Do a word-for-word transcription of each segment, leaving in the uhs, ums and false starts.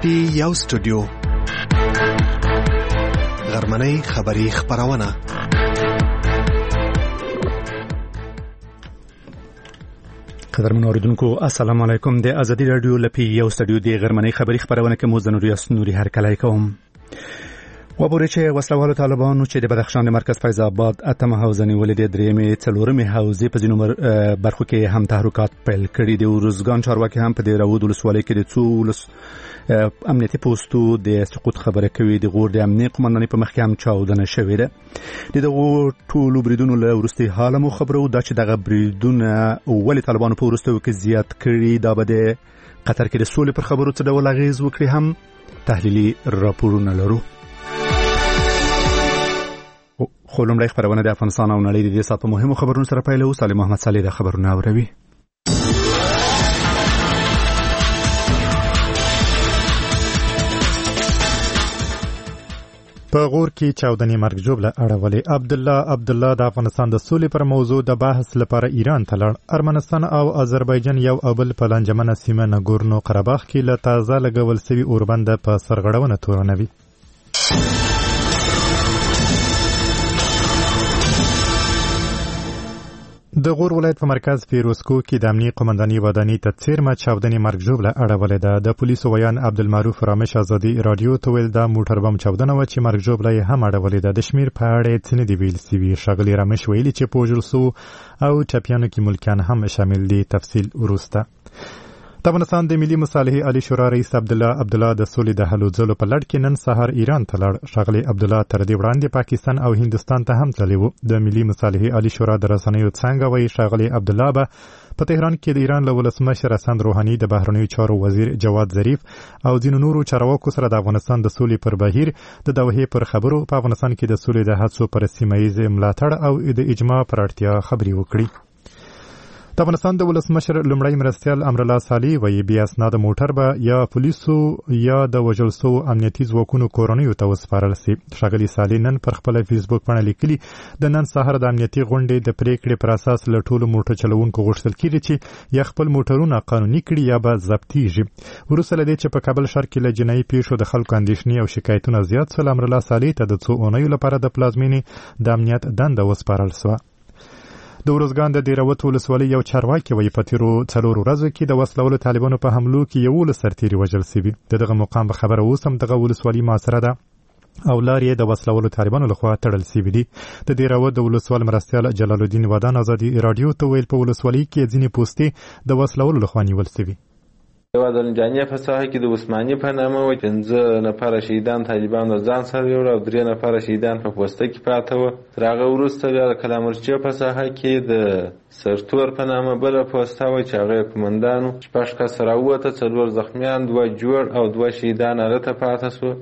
پی یو سټوډیو غرمنۍ خبری خبرونه قدرمن اوریدونکو السلام علیکم. د ازادي رادیو لپی یو سټوډیو د غرمنۍ خبری خبرونه کې مو زنوري اسنوري هر کله کوم وبوري چې وسلوالو طالبانو چې د بدخشان د مرکز فیض آباد اتمه حوزه نیولې د درېمې څلورمې حوزې په ځینو برخو کې هم تحرکات پیل کړي دي. ورزګان چارواکي هم په د راود ولسوالۍ کې د څو ولس امنیتي پوسټو د سقوط خبره کوي. د غور د امنیت قومندانۍ په مخ کې هم چاودنه شوې ده. د دغو ټولو بریدونو له وروستي حاله مو خبرو دا چې دغه بریدونه ولې طالبانو په وروستیو کې زیات کړي، دا به د قطر کې د سولې پر خبرو څه ډول اغېز وکړي هم تحلیلي راپورونه لرو. خو لومړی خبرونه د افغانستان او نړۍ د دې ساعت په مهمو خبرونو سره پیلوو. سالم محمد صالح د خبرونه اوروي. په غور کې چاودنې مرګ ژوبله اړولې. عبدالله عبدالله د افغانستان د سولې پر موضوع د بحث لپاره ایران ته لاړ. ارمنستان او آذربایجان یو او بل په لانجمنه سیمه نګورنو قرهباغ کې له تازه لګول سوي اوربنده په سرغړونه تورنوي. د غور ولایت په مرکز فیروزکو کې د امنیت قومندانۍ ودانۍ ته څیرمه چاودنې مرګ ژوبله اړولې ده. د پولیسو ویان عبدالمعروف رامش ازادي رادیو ته ویل دا موټر بم چاودنه و چې مرګ ژوبله یې هم اړولې ده. د شمیر په اړه څه نه دی ویل سوي. ښاغلي رامش ویلي چې په وژل سوو او ټپیانو کې ملکیان هم شامل دي. تفصیل وروسته. د افغانستان د ملي مصالحې عالی شورا رئیس عبدالله عبدالله د سولې د هلو ځلو په لړ کې نن سهار ایران ته لاړ. ښاغلي عبدالله تر دې وړاندې پاکستان او هندوستان ته هم تللی و. د ملي مصالحې عالی شورا د رسنیو څنګه وایي ښاغلي عبدالله به په تهران کې د ایران له ولسمشر حسن روحاني، د بهرنیو چارو وزیر جواد ظریف او ځینو نورو چارواکو سره د افغانستان د سولې پر بهیر د دوحې پر خبرو په افغانستان کې د سولې د هڅو پر سیمه ییز ملاتړ او د اجماع پر اړتیا خبرې وکړي. د افغانستان د ولسمشر لومړی مرستیال امرالله صالح وایي بې اسناده موټر به یا پولیسو یا د وژل سوو امنیتي ځواکونو کورنیو ته وسپارل سي. ښاغلي صالح نن پر خپله فیسبوک پاڼه لیکلي د نن سهار د امنیتي غونډې د پریکړې پر اساس له ټولو موټر چلوونکو غوښتل کېږي چې یا خپل موټرونه قانوني کړي یا به ضبطیږي. وروسته له دې چې په کابل ښار کې له جنایي پیښو د خلکو اندېښنې او شکایتونه زیات سول، امرالله صالح ته د څو اونیو لپاره د پلازمینې د امنیت دنده وسپارل سوه. د ورزګان د دیروت ولسوالۍ یو چارواکي وایي په تیرو څلورو ورځو کې د وسلوالو طالبانو په حملو کې یولس سرتیري وژل سوي. د دغه مقام په خبره اوس هم دغه ولسوالي محاصره ده او لارې یې د وسلوالو طالبانو لخوا تړل سوي دي. د دیروت د ولسوال مرستیال جلال الدین ودان ازادي رادیو ته ویل په ولسوالۍ کې ځینې پوستې د وسلوالو لخوا نیول سوي. یو د لنجانیه په ساحه کې د عثماني په نامه و پنځه نفره شهیدان طالبانو ځان سره یوړ او درې نفره شهیدان په پوسته کې پراته وو. تر هغه وروسته بیا د کلامرچیو په ساحه کې د سرتور په نامه بله پوسته وه چې هغه یې قومندان و. شپږ کسه راووته، څلور زخمیان، دوه جوړ او دوه شهیدان هلته پاته سوه.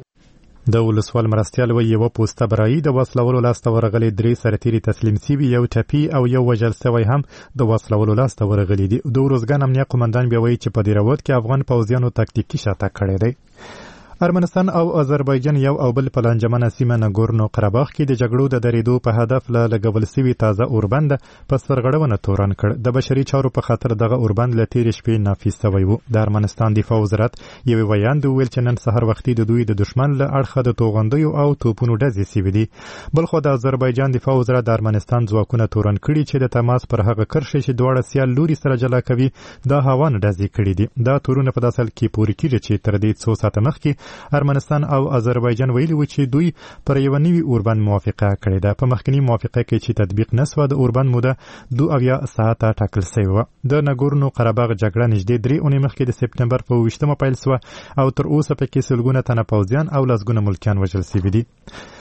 د ولسوال مرستیال وایي یوه پوسته برایي د وسلوالو لاسته ورغلي، درې سرتیري تسلیم سوي، یو ټپي او یو وژل سوی هم د وسلوالو لاسته ورغلي دي. د ورزګان امنیه قومندان بیا وایي چې په دې روت کې افغان پوځیانو تکتیکي شاتګ کړی دی. ارمنستان او آذربایجان یو او بل په لانجمنه سیمه نګورنو قرهباغ کې د جګړو د درېدو په هدف له لګول سوي تازه اوربند په سرغړونه تورن کړ. د بشري چارو په خاطر دغه اوربند له تېرې شپې نافذ سوی و. د ارمنستان دفاع وزارت یوې ویاند وویل چې نن سهار وختي د دوی د دښمن له اړخه د توغندیو او توپونو ډزې سوي دي. بلخوا د آذربایجان دفاع وزارت د ارمنستان ځواکونه تورن کړي چې د تماس پر هغه کرښې چې دواړه سیال لوري سره جلا کوي دا هاوان ډزې کړي دي. دا تورونه په داسې حال کې پورې کېږي چې تر دې څو ساعته مخکې ارمنستان او آذربایجان ویلي و چې دوی پر یو نوي اوربند موافقه کړې ده. په مخکنی موافقه کې چې تطبیق نسوه د اوربند موده دوه اویا ساعته ټاکل سوې وه. د نګورنو قرهباغ جګړه نږدې درې اونۍ مخکې د سپتمبر په اوویشتمه پیل سوه او تر اوسه پکې سلګونه تنه پوځیان او لسګونه ملکیان وژل سوي دي.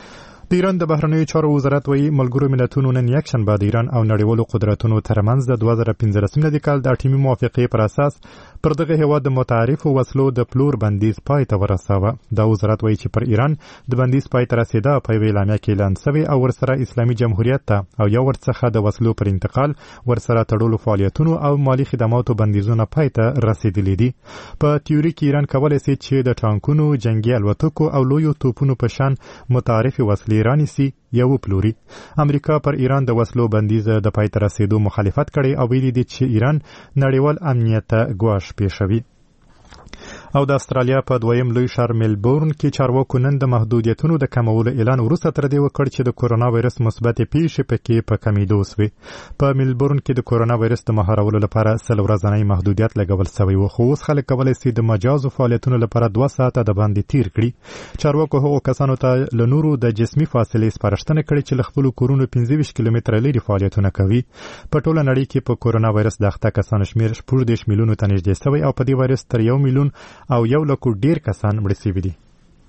د ایران د بهرنیو چارو وزارت وایي ملګرو ملتونو نن یکشنبه د ایران او نړیوالو قدرتونو ترمنځ د دوه زره پنځلسم کال د اټومي موافقې پر اساس پر دغه هیواد د متعارفو وسلو د پلور بندیز پای ته ورساوه. دا وزارت وایي چې پر ایران د بندیز پای ته رسېده په یوې اعلامیه کې اعلان سوی او ورسره اسلامي جمهوریت ته او یو ورڅخه د وسلو پر انتقال، ورسره تړلو فعالیتونو او مالي خدماتو بندیزونه پای ته رسېدلي دي. په تیوري کې ایران کولی سي چې د ټانکونو، جنګي الوتکو او لویو توپونو په شان متعارفې وسلې رانیسي یا وپلوري. امریکا پر ایران د وسلو بندیز د پای ته رسېدو مخالفت کړی او ویلي دي چې ایران نړیوال امنیت ته ګواښ پیښوي. او د استرالیا په دویم لوی ښار ملبورن کې چارواکو نن د محدودیتونو د کمولو اعلان وروسته تر دې وکړ چې د کورونا وایرس مثبت پیښې پکې په کمیدو وسوې. په ملبورن کې د کورونا وایرس د مهارولو لپاره سل ورځنی محدودیت لګول شوی و، خو اوس خلک کولی شي د مجازو فعالیتونو لپاره دوه ساعته د باندې تیر کړي. چارواکو هغو کسانو ته له نورو د جسمي فاصلې سپارښتنه کړې چې له خپلو کورونو پنځه ویشت کیلومتره لرې فعالیتونه کوي. په ټوله نړۍ کې په کورونا وایرس د اخته کسانو شمېر شپږ دېرش میلیونو ته نږدې شوی او په دې وایرس تر یو میلیون او یو لکو ډېر کسان مړه شوي دي.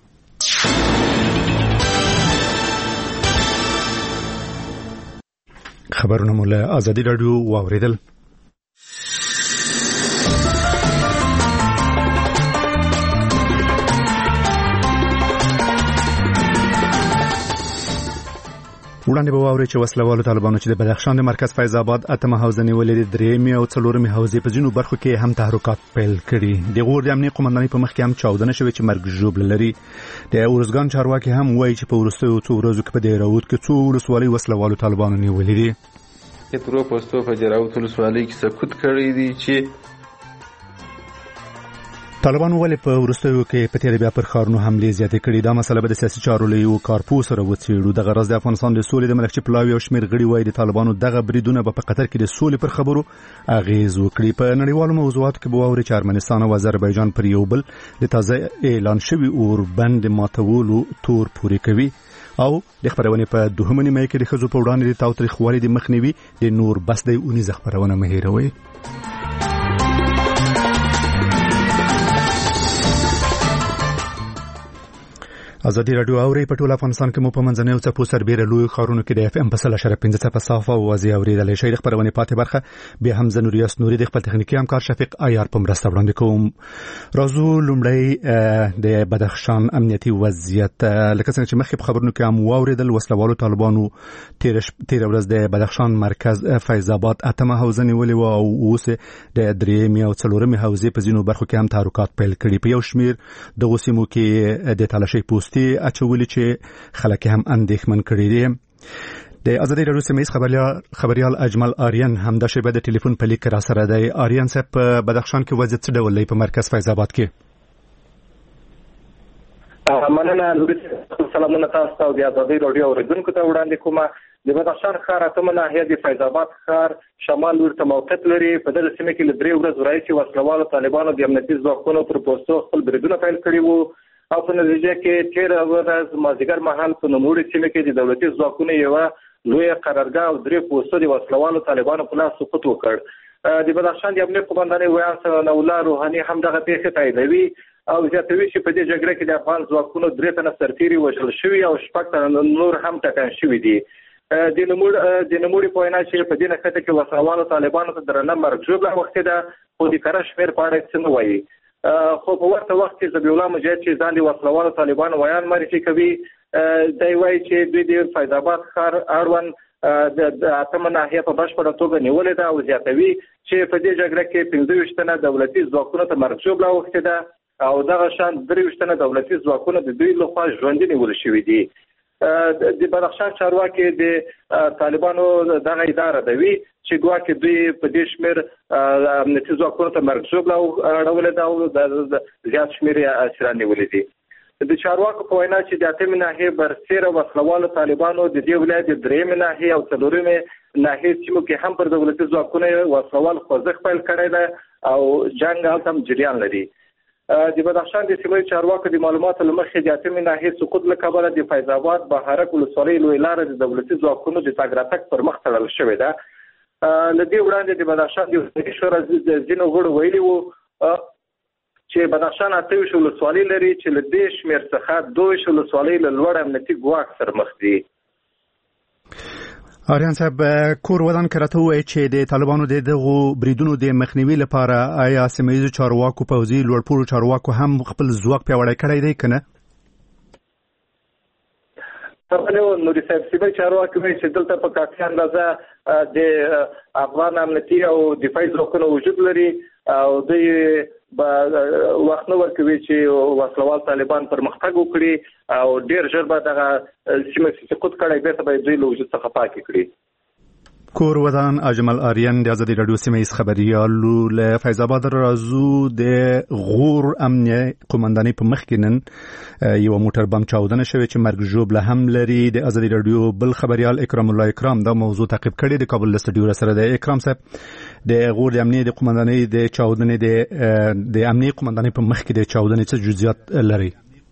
خبرونه مو له ازادي راډیو واوریدل. وړاندې به واورئ چې وسلوالو طالبانو چې د بدخشان د مرکز فیض آباد اتمه حوزه نیولې د درېیمې او څلورمې حوزې په ځینو برخو کې هم تحرکات پیل کړي. د غور د امنیت قومندانۍ په مخ کې هم چاودنه شوې چې مرګ ژوبله لري. د ارزګان چارواکي هم وایي چې په وروستیو څو ورځو کې په دې راوت کې څو ولسوالۍ وسلوالو طالبانو نیولې دي. ترو پوسټو په جراوت ولسوالۍ کې سکوت کړی دي چې طالبانو ولې په وروستیو کې په تیر بیا پر ښارونو حملې زیاتې کړي. دا مسله به د سیاسي چارو له یو کارپوه سره وڅېړو. دغه راز د افغانستان د سولې د ملکچي پلاوي او شمېر غړي وایي د طالبانو دغه بریدونه به په قطر کې د سولې پر خبرو اغېز وکړي. په نړیوالو موضوعاتو کې به واورئ چې ارمنستان او آذربایجان پر یو بل د تازه اعلان شوي اوربند ماتولو تور پورې کوي او د خبرونې په دوهمه نیمه کې د ښځو په وړاندې د تاوتریخوالي د مخنیوي د نور بس د اونیزه خبرونه مه هېروئ. ازادي راډیو اوري په ټول افغانستان کې مو په منځنۍ او څپو سربېره لوی ښارونو کې د اف ام په سل اشاره پنځه څپه صافه او واضح اورېدلی شئ. د خبرونې پاتې برخه بیا هم زه نوریاس نوري د خپل تخنیکي همکار شفیق عیار په مرسته وړاندې کوم. راځو لومړی د بدخشان امنیتي وضعیت. لکه څنګه چې مخکې په خبرونو کې هم واورېدل، وسلوالو طالبانو تېره ورځ د بدخشان مرکز فیض آباد اتمه حوزه نیولې وه او اوس د درېیمې او څلورمې حوزې په ځینو برخو کې هم تحرکات پیل کړي. په یو شمېر دغو سیمو کې د تالاشۍ پوست اچولي چې خلک هم اندېښمن کړي دي. د ازادي راډیو سیمه ییز خبریال اجمل آریان هم د شیبه د ټلیفون په لیک را سره دی. آریان صاحب، په بدخشان کې وضعیت څه ډول دی په مرکز فیض آباد کې؟ مننه. سلامونه تاسو ته او د ازادي راډیو اوریدونکو ته وړاندې کومه. د بدخشان ښار اتمه ناحیه د فیض آباد ښار شمال لور ته موقعیت لري. په دغه سیمه کې له درې ورځو راهیسې وسلوالو طالبانو د امنیتي ځواکونو پر پوستو خپل بریدونه پیل کړي وو او په نتیجه کې تېره ورځ مازدیګر مهال په نوموړې سیمه کې د دولتي ځواکونو یوه لویه قرارګاه او درې پوستو د وسلوالو طالبانو په لاس سقوط وکړ. د بدخشان د امنیت قومندانۍ ویان ثناء الله روحاني هم دغه پیښې تاییدوي او زیاتوي چې په دې جګړه کې د افغان ځواکونو درې تنه سرتیري وژل شوي او شپږ تنه نور هم ټپیان شوي دي. د نوموړي په وینا چې په دې نښته کې وسلوالو طالبانو ته درنه مرګ ژوبله اوښتې ده، خو د کره شمېر په اړه څه نه وایي. خو په ورته وخت کې ذبیح الله مجاهد چې ځان د وسلوالو طالبانو ویان معرفي کوي، دی وایي چې دوی د فیض آباد ښار اړوند د اتمه ناحیه په بشپړه توګه نیولې ده او زیاتوي چې په دې جګړه کې پنځه ویشت تنه دولتي ځواکونو ته مرګ ژوبله اوښتې ده او دغه شان درې ویشت تنه دولتي ځواکونه د دوی لخوا ژوندي نیول شوي دي. د بدخشان چارواکي د طالبانو دغه اداره دوي چې ګواکې دوی په دې شمېر امنیتي ځواکونو ته مرګ ژوبله اړولې ده او د زیات شمېر یې اسیران نیولي دي. د چارواکو په وینا چې د اتمې ناحیې برسېره وسلوالو طالبانو د دې ولایت د درېیمې ناحیې او څلورمې ناحیې سیمو کې هم پر دولتي ځواکونو وسلوال خوځښت پیل کړی ده او جنګ هلته هم جریان لري. د بدخشان د سیمې چارواکو د معلوماتو له مخې د اتمې ناحیې سقوط له کبله د فیض آباد بهارک ولسوالۍ لوی لاره د دولتي ځواکونو د تګ راتګ پر مخ تړل شوې ده. له دې وړاندې د بدخشان د ولسمشر شورا د ځینو غړو ویلي وو چې بدخشان اته ویشت ولسوالۍ لري چې له دې شمېر څخه دوه ویشت ولسوالۍ له لوړ امنیتي ګواښ سره مخ دي. آریان صاحب، کور ودان کرته وایي چې د طالبانو د دغو بریدونو د مخنیوي لپاره آیا سیمه ییزو چارواکو پوځي لوړپوړو چارواکو هم خپل ځواک پیاوړی کړی دی که نه؟ طبعا نوري صاحب سیمه چارواکي وایي چې دلته په کافي اندازه د افغان امنیتي او دفاعي ځواکونو وجود لري او دوی به وخت نه ورکوي چې وسلوال طالبان پرمختګ وکړي او ډېر ژر به دغه سیمه سقوط کړی بیرته به دوی له وجود څخه پاکې کړي. کور ودان اجمل آریان د ازادي رادیو سیمه خبريالو له فیض آباد راځو د غور امنیه قومندانۍ په مخ کې نن یو موټر بم چاودنه شوه چې مرګ ژوبله هم لري. د ازادي رادیو بل خبريال اکرام الله اکرام دا موضوع تعقیب کړي. د کابل استودیو سره د اکرام صاحب د غور د امنیه د قومندانۍ د چاودنې د د امنیه قومندانۍ په مخ کې د چاودنې څه جزئیات لري؟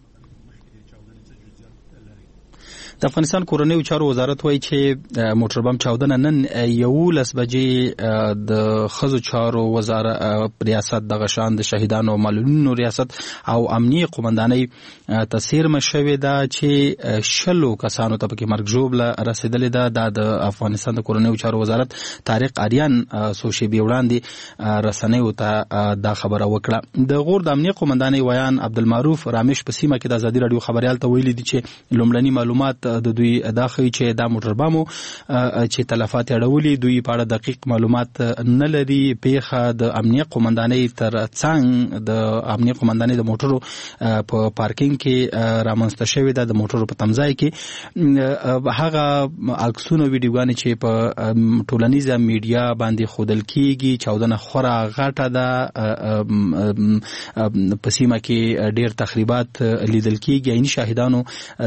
د افغانستان کورنیو چارو وزارت وایي چې موټر بم چاودنه نن یولس بجې د ښځو چارو وزارت ریاست دغه شان د شهیدانو معلولینو ریاست او امنیه قومندانۍ ته څیرمه شوې ده چې شلو کسانو ته پکې مرګ ژوبله رسېدلې ده. د افغانستان د کورنیو چارو وزارت طارق آریان څو شېبې وړاندې رسنیو ته دا خبره وکړه. د غور د امنیه قومندانۍ ویان عبدالمعروف رامش په سیمه کې د ازادي رادیو خبريال ته ویلي دي چې لومړني معلومات د دوی دا ښیي چې دا موټر بمو چې تلفات اړولي دوی په اړه دقیق معلومات نه لري. پیښه د امنیه قومندانۍ تر څنګ د امنیه قومندانۍ د موټرو په پارکینګ کې رامنځته شوې ده. د موټرو په تمځای کې هغه عکسونه ویډیوګانې چې په ټولنیزه میډیا باندې ښودل کیږي چاودنه خورا غټه ده. په سیمه کې ډېر تخریبات لیدل کیږي. عیني شاهدانو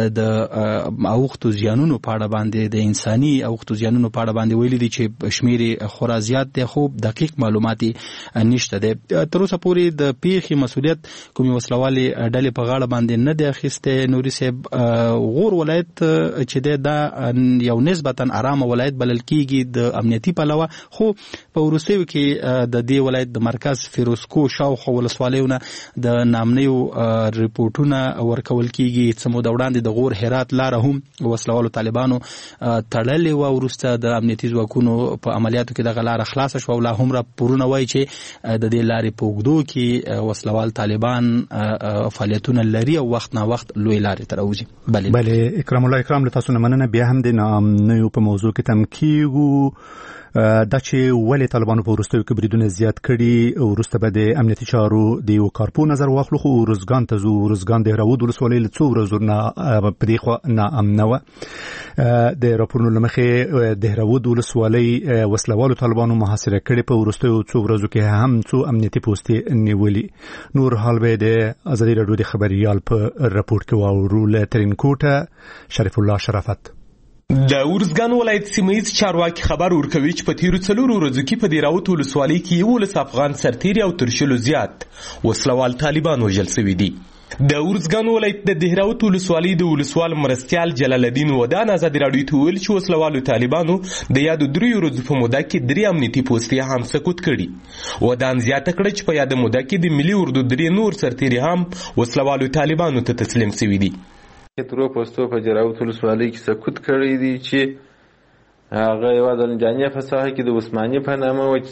د اوختو زیانونو په اړه باندې د انساني اوختو زیانونو په اړه باندې ویلي دي چې شمیر خورا زیات دی خو دقیق معلومات نشته دی. تر اوسه پورې د پیښې مسؤلیت کومې وسلوالې ډلې په غاړه باندې نه دی اخیستی. نوري صاحب غور ولایت چې دی دا یو نسبتا آرامه ولایت بلل کیږي د امنیتي پلوه خو په وروستیو کې د دې ولایت د مرکز فیروزکو شاوخوا ولسوالیو نه د نامنیو ریپورټونه ورکول کیږي. څه موده وړاندې د غور هرات لاره هم وسلوالو طالبانو تړلې و. وروسته د امنیتي ځواکونو په عملیاتو کې دغه لاره خلاصه شوه او لا هم راپورونه وایي چې د دې لارې په اوږدو کې وسلوال طالبان فعالیتونه لري او وخت نا وخت لوی لارې ته راوځي. بلې بلې اکرام الله اکرام له تاسو نه مننه. بیا هم د ناامنیو په موضوع کې تم کیږو دا چې ولې طالبانو په وروستیو کې بریدونه زیات کړي. وروسته به د امنیتي چارو د یو کارپو نظر واخلو خو ورزګان ته ځو. ورزګان د دهراود ولسوالۍ له څو ورځو نه په دې خوا ناامنه وه. د راپورونو له مخې دهراود ولسوالۍ وسلوالو طالبانو محاصره کړې. په وروستیو څو ورځو کې هم څو امنیتي پوستې نیولي. نور حال به د ازادي رادیو د خبريال په راپور کې واورو. له ترینکوټه شریف الله شرافت. د ورزګان ولایت سیمه‌یز چارواکي خبر ورکوي چې په تیرو څلورو ورځو کې په دهراود ولسوالۍ کې یولس افغان سرتیري او تر شلو زیات وسلوال طالبان وژل شوي دي. د ورزګان ولایت د دهراود ولسوالۍ د ولسوال مرستیال جلال الدین ودان ازادي رادیو ته ویل چې وسلوالو طالبانو د یادو دریو ورځو په موده کې درې امنیتي پوستې هم سقوط کړي. ودان زیاته کړه چې په یاده موده کې د ملي اردو درې نور سرتیري هم وسلوالو طالبانو ته تسلیم شوي دي. درو پوستو په دهراود ولسوالۍ کې سقوط کړی دي چې هغه یوه د لنجانیه په ساحه کې د عثماني په نامه وه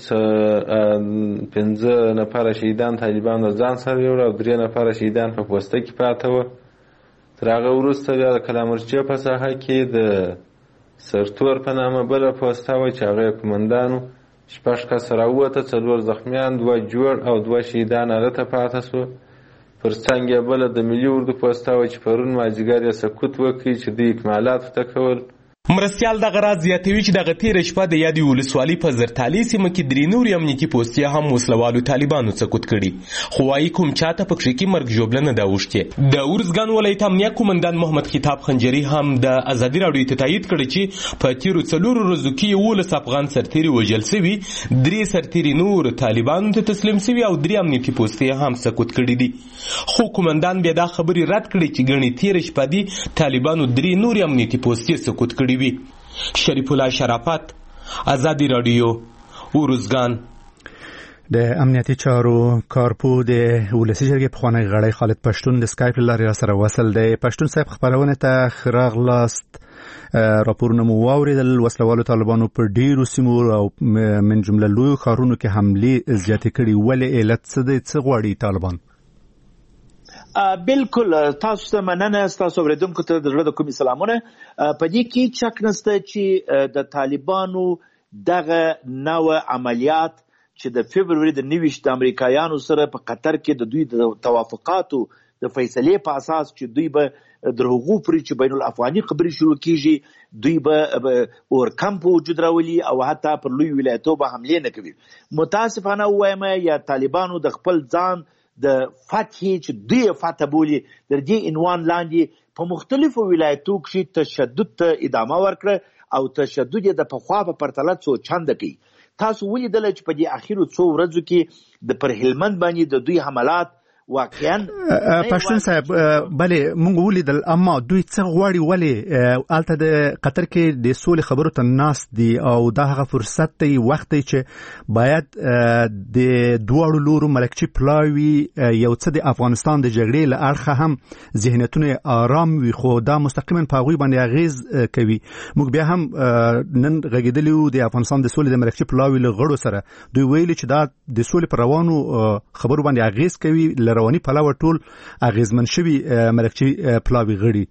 چې پنځه نفره شهیدان طالبان د ځان سره یوړه او درې نفره شهیدان په پوسته کې پراته وه. تر هغه وروسته بیا د کلامرچیو په ساحه کې د سرتور په نامه بله پوسته وه چې هغه یې قومندان و. شپږ کسه راووته، څلور زخمیان، دوه جوړ او دوه شهیدان هغه ته پاته سوه. پر څنګ یې بله د ملي اردو پوسته وه چې پرون مازدیګر یې سقوط وکړي چې دوی اکمالات ورته کول. مرستیال دغه راز زیاتوي چې دغه تیره شپه د یادې ولسوالۍ په زرتالې سیمه کې درې نورې امنیتي پوستې هم وسلوالو طالبانو سقوط کړي خو وایي کوم چاته په کښې کې مرګ ژوبله نه ده اوښتې. د ورزګان ولایت امنیه قومندان محمد خطاب خنجري هم د ازادي راډیو ته تایید کړی چې په تیرو څلورو ورځو کې یولس افغان سرتیري وژل سوي، درې سرتیري نور طالبانو ته تسلیم سوي او درې امنیتي پوستې هم سقوط کړي دي. خو قومندان بیا دا خبرې رد کړي چې ګڼې تیره شپه دي طالبانو درې نورې امنیتي پوستې سقوط کړي. شریف الله شرافت، ازادي رادیو، ورزګان. د امنیتي چارو کارپو د ولسي جرګې پخوانی غړی خالد پښتون د سکایپ له لارې سره وصل دی. پښتون صاحب خبرونه ته ښه راغلاست. راپورونه مو واورېدل وسلوالو طالبانو په ډېرو سیمو او من جمله لویو ښارونو کې حملې زیاتې کړي. ولې علت څه دی؟ څه غواړي طالبان؟ بالکل تاسو ته مننه. تاسو اوریدونکو ته د زړه د کومې سلامونه. په دې کې شک نشته چې د طالبانو دغه نوع عملیات چې د فبروري د نویشت د امریکایانو سره په قطر کې د دوی د توافقاتو د فیصلې په اساس چې دوی به در هغو پورې چې بین الافغاني خبرې شروع کیږي دوی به اور کم په وجود راولي او حتی پر لوی ولایتو به حملې نه کوي. متاسفانه ووایم یا طالبانو د خپل ځان د فتحې چې دوی فتح بولي در دې عنوان لاندې په مختلفو ولایتو کې تشدد ته ادامه ورکړه او تشدد یې د پخوا په پرتله څو چنده کوي. تاسو ولیدل چې په دې اخیرو څو ورځو کې د پر هلمند باندې د دوی حملات واقعا پښتون صاحب بلې مونږ ولیدل، اما دوی څه غواړي ولې الته د قطر کې د سولې خبرو ته ناست دي او دا هغه فرصت دی وخت دی چې باید د دواړو لورو ملکچي پلاوي یو څه د افغانستان د جګړې له اړخه هم ذهنیتونه آرام وي، خو دا مستقیما په هغوی باندې اغیز کوي. موږ بیا هم نن غږېدلي وو د افغانستان د سولې د ملکچي پلاوي له غړو سره، دوی ویلي چې دا د سولې پر روانو خبرو باندې اغیز کوي، رواني پلاوه ټول اغیزمن شوي ملکچي پلاوي غړي.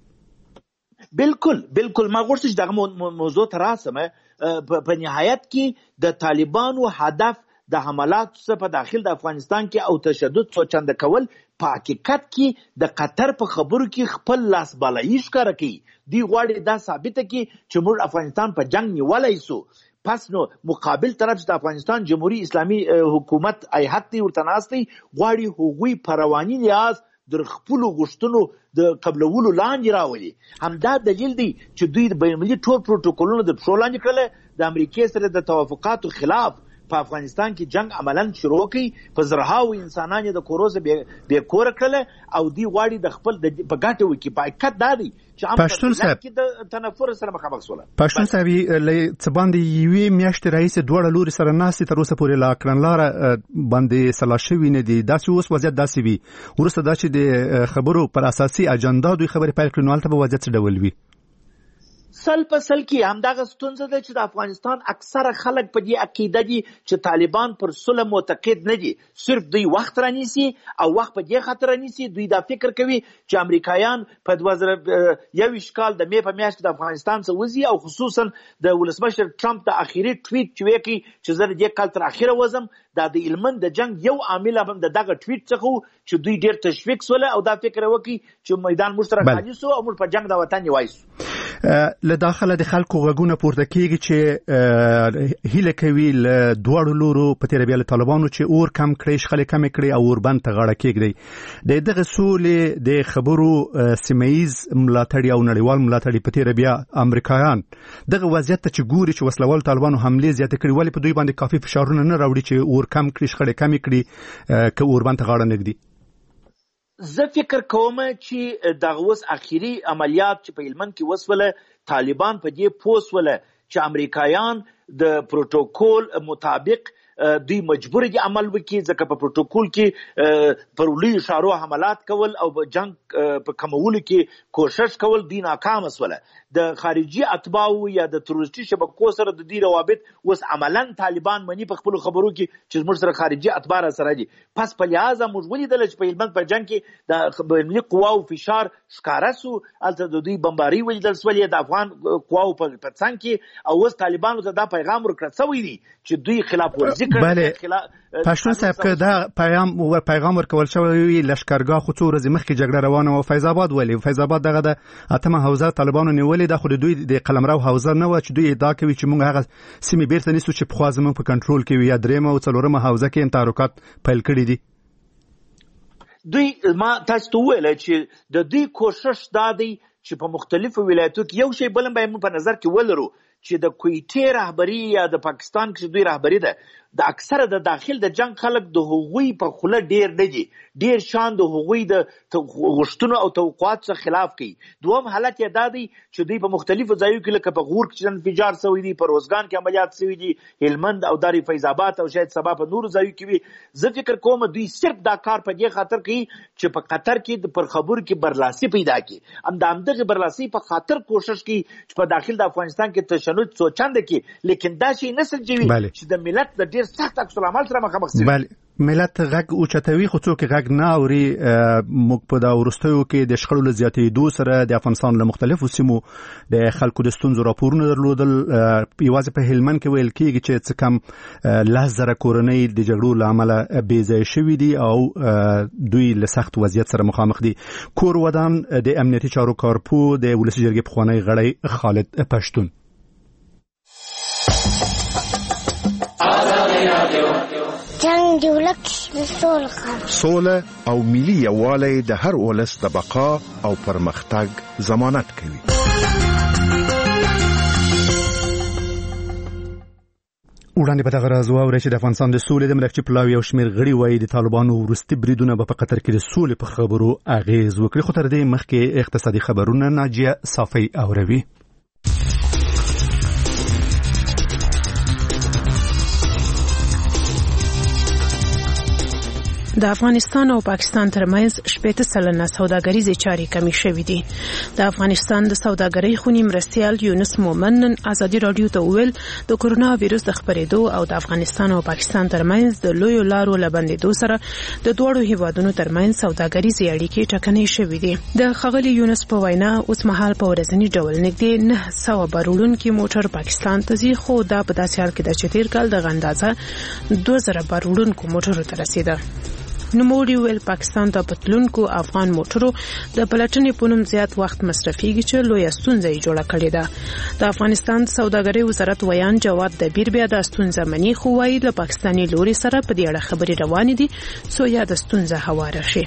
بالکل بالکل ما غوښتل چې دغه موضوع ته راسم. په نهایت کې د طالبانو هدف د حملاتو څخه په داخل د افغانستان کې او تشدد څو چنده کول په حقیقت کې د قطر په خبرو کې خپل لاس بالایي ښکاره کوي. دوی غواړي دا ثابته کړي چې موږ افغانستان په جنگ نیولی سو. پس نو مقابل طرف چې د افغانستان جمهوری اسلامي حکومت ایحت دی ورته ناست دی غواړي هغوی په رواني لحاظ در خپلو غوښتنو د قبلولو لاندې راولي. همدا دلیل دی چې دوی د بین المللي ټول پروتوکولونه د پښو لاندې کړل، د امریکې سره د توافقاتو خلاف په افغانستان کې جنگ عملاً شروع کړي، په زرهاو انسانان یې د کورو څخه بې کوره کړل او دوی غواړي د خپل په ګټه وکړي. په حقیقت دا دی چې پښتون صاحب د تنفر سره مخامخ شول. پښتون صاحب له څه باندې یوې میاشتې راهیسې دواړه لوري سره ناستې تر اوسه پورې لا کړنلاره باندې سلا شوي نه دي. داسې اوس وضعیت داسې وي، وروسته دا چې د خبرو پر اساسي اجنډا دوی خبرې پیل کړي نو هلته به وضعیت څه ډول وي؟ سل په سل کې همدغه ستونزه ده چې د افغانستان اکثره خلک په دې عقیده دي چې طالبان پر صلح معتقد نه دي، صرف دوی وخت رانیسي او وخت په دې خاطر رانیسي دوی دا فکر کوي چې امریکایان په دوه زره یوویشت کال د مې په میاشت کې د افغانستان څخه وځي او خصوصا د ولسمشر ټرمپ د اخیری ټویټ چې وکړي چې زه د دې کال تر اخره وځم، دا د هلمند د جنگ یو عامل هم د دغه ټویټ څخه چې دوی ډیر تشویق سول او دا فکر وکړي چې میدان موږ سره خالي سو او موږ په جنگ د وطن نیوای سو. له داخله د خلکو غږونه پورته کیږي چې هیله کوي له دواړو لورو په تیر بیا له طالبانو چې اور کم کړي، شخړې کم کړي او اوربند ته غاړه کېږدي. د دغه سولې د خبرو سیمه‌ییز ملاتړي او نړیوال ملاتړي په تیر بیا امریکایان دغه وضعیت ته چې ګوري چې وسلوال طالبانو حملې زیاتې کړي، ولې په دوی باندې کافي فشارونه نه راوړي چې اور کم کړي، شخړې کم کړي، که اوربند ته غاړه نږدي؟ زه فکر کوم چې دغه اوس اخیری عملیات چې په هلمند کې وسوله طالبان په دې پوه سوله چې امریکایان د پروتوکول مطابق دوی مجبور دي عمل وکړي، ځکه په پروتوکول کې پر لوی اشارو حملات کول او جنگ په کمولو کې کوشش کول دوی ناکام سوله. د خارجي اتباعو یا د تروریستي شبکو سره د دې روابط اوس عملاً طالبان مني په خپل خبرو کې چې موږ سره خارجي اتباع سره دي. پس په لحاظه موږ ولیدل چې په هلمند په جنگ کې د بین‌المللي قواو فشار ښکاره سو، هلته د دوی بمباري ولیدل سولې د افغان قواو په څنګ کې او اوس طالبانو ته دا پیغام ورکړل سوی دی چې دوی خلاف ورزي بله پښتون صاحب که دا پیغام پیغام ورکول شوی وي لشکرګاه خو څو ورځې مخکې جګړه روانه وه، فیض آباد ولې فیض آباد دغه د اتمه حوزه طالبانو نیولې ده، خو د دوی د قلمرو حوزه نه وه چې دوی ادعا کوي چې موږ هغه سیمې بیرته نیسو چې پخوا زموږ په کنټرول کې وي، یا درېیمه او څلورمه حوزه کې تحرکات پیل کړي دي. دوی ما تاسو ته وویل چې د دوی کوشش دا دی چې په مختلفو ولایتو کې یو شی بل هم باید په نظر کې ولرو چې د کویټې رهبري یا د پاکستان کې دوی رهبري ده د اکثره د داخل د جنگ خلک د هغوی په خوله ډیر نه دي، ډیر شان د هغوی د غوښتنو او توقعات څخه خلاف کوي. دوم حالت یې دا دی چې دوی په مختلفو ځایو کې لکه په غور کې انفجار شوی دی، په روزګان کې عملیات شوي دي، هلمند او داري فیض آباد او شاید سبا په نورو ځایو کې وي. زه فکر کوم دوی صرف دا کار په دې خاطر کوي چې په قطر کې پر خبرو کې برلاسي پیدا کړي، هم د همدغه برلاسي په خاطر کوشش کوي چې په داخل د افغانستان کې تشنج څو چنده کړي، لیکن دا شی نه سنجوي چې د ملت د ډیر سخت عکس العمل سره مخامخ شي. بله ملت غږ اوچتوي خو څوک غږ نه اوري. موږ په دا وروستیو کې د شخړو له زیاتېدو سره د افغانستان له مختلفو سیمو د خلکو د ستونزو راپورونه درلودل. یوازې په هلمند کې ویل کېږي چې څه کم لس زره کورنۍ د جګړو له امله بې ځایه شوي دي او دوی له سخت وضعیت سره مخامخ دي. کور ودان د امنیتي چارو کارپو د ولسي جرګې پخوانی غړی خالد پښتون. جنگ جوړک سول خام سوله او ملي یووالی د هر ولس د بقا او پرمختګ ضمانت کوي. وړاندې په دغه راز واورئ چې د افغانستان د سولې د مرکچي پلاوي او شمېر غړي وایي د طالبانو وروستي بریدونه به په قطر کې د سولې په خبرو اغېز وکړي. خو تر دې مخکې اقتصادي خبرونه ناجیه صافی اوروي. د افغانستان او پاکستان ترمنځ شپږ سلنه سوداګریزې چارې کمی شوې دي. د افغانستان د سوداګرۍ خونی مرستیال یونس مومن ازادي رادیو ته ویل د کورونا وایرس د خپرېدو او د افغانستان او پاکستان ترمنځ د لویو لارو لبندېدو سره د دوړو هیوادونو ترمنځ سوداګریزې اړیکې ټکنۍ شوې دي. د خغلی یونس په وینا اوس مهال په ورځنی ډول نږدې نه سوه بارولونکي موټر پاکستان ته ځي، خو دا په داسې حال کې ده چې تیر کال دغه اندازه دوه زره بارولونکو موټرو ته رسیده. نوموړي ویل پاکستان ته پتلونکو افغان موټرو د پلټنې په نوم زیات وخت مصرفيږي چې لویه ستونزه یې جوړه کړې ده. د افغانستان سوداګرۍ وزارت ویان جواد دبیر بیا د ستونزه منی خو وايي له پاکستاني لوري سره په دې اړه خبرې روانې دي څو یا د ستونزه هواره شي.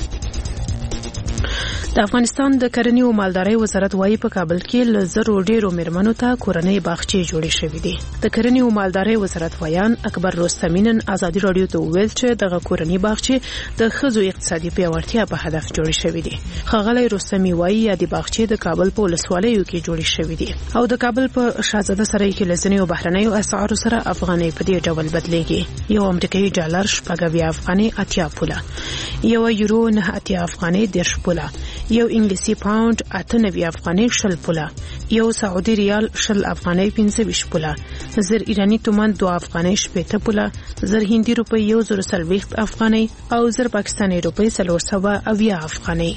د افغانستان د کرنې او مالدارۍ وزارت وايي په کابل کې له زرو ډیرو میرمنو ته کورنۍ باغچې جوړې شوې دي. د کرنې او مالدارۍ وزارت ویان اکبر رستمینن ازادي رادیو ته ویل چې دغه کورنۍ باغچې د ښځو اقتصادي پیاوړتیا په هدف جوړې شوې دي. ښاغلی رستمی وايي د باغچې د کابل په ولسوالیو کې جوړې شوې دي او د کابل په شاهزاده سرای کې لزنی او بهرنیو اسعارو سره افغانۍ په دې ډول بدلېږي. یو امریکایي ډالر شپږ افغانۍ اتیا پوله، یو یورو نه اتیا افغانۍ دیرش پوله، یو انګلیسي پاوند اته نوي افغانۍ شل پوله، یو سعودي ریال شل افغانۍ پنځه ویشت پوله، زر ایرانی تومان دو افغانۍ شپېته پوله، زر هندي روپۍ یو زر څلوېښت افغانۍ او زر پاکستاني روپۍ څلور سوه اویا افغانۍ.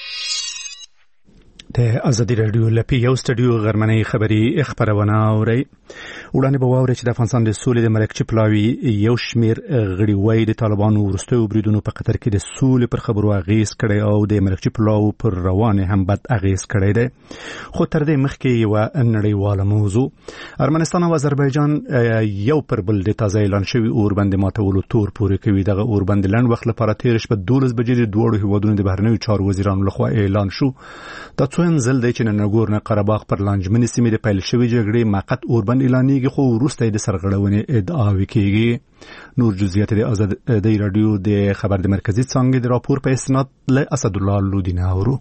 د ازادي رادیو لپی یو سټډیو غرمنۍ خبري خبرونه اوري. وړاندې به واوري چې د افغانستان د سولې د مرکچي پلاوي یو شمیر غړي وایي د طالبانو وروستیو بریدونو په قطر کې د سولې پر خبرو اغېز کړی او د مرکچي پلاو پر روانه هم بد اغېز کړی دی. خو تر دې مخکې یو نړیواله موضوع ارمنستان او آذربایجان یو پر بل د تازه اعلان شوی اوربند ماتولو تور پورې کوي. دغه اوربند لنډ وخت لپاره تیر شپه دولس بجې د دوړو هیوادونو د بهرنیو چارو وزیرانو لخوا اعلان شو. دا څویم ځل دی چې نګورنه قرهباغ پر لانجمنې سیمې د پیل شوی جګړې موقت اوربند اعلانېږي خو وروسته د سرغړونې ادعاوې کېږي. نور جزئیات د ازادي رادیو د خبر د مرکزی څانګې د راپور په اسناد له اسدالله لودینه اورو.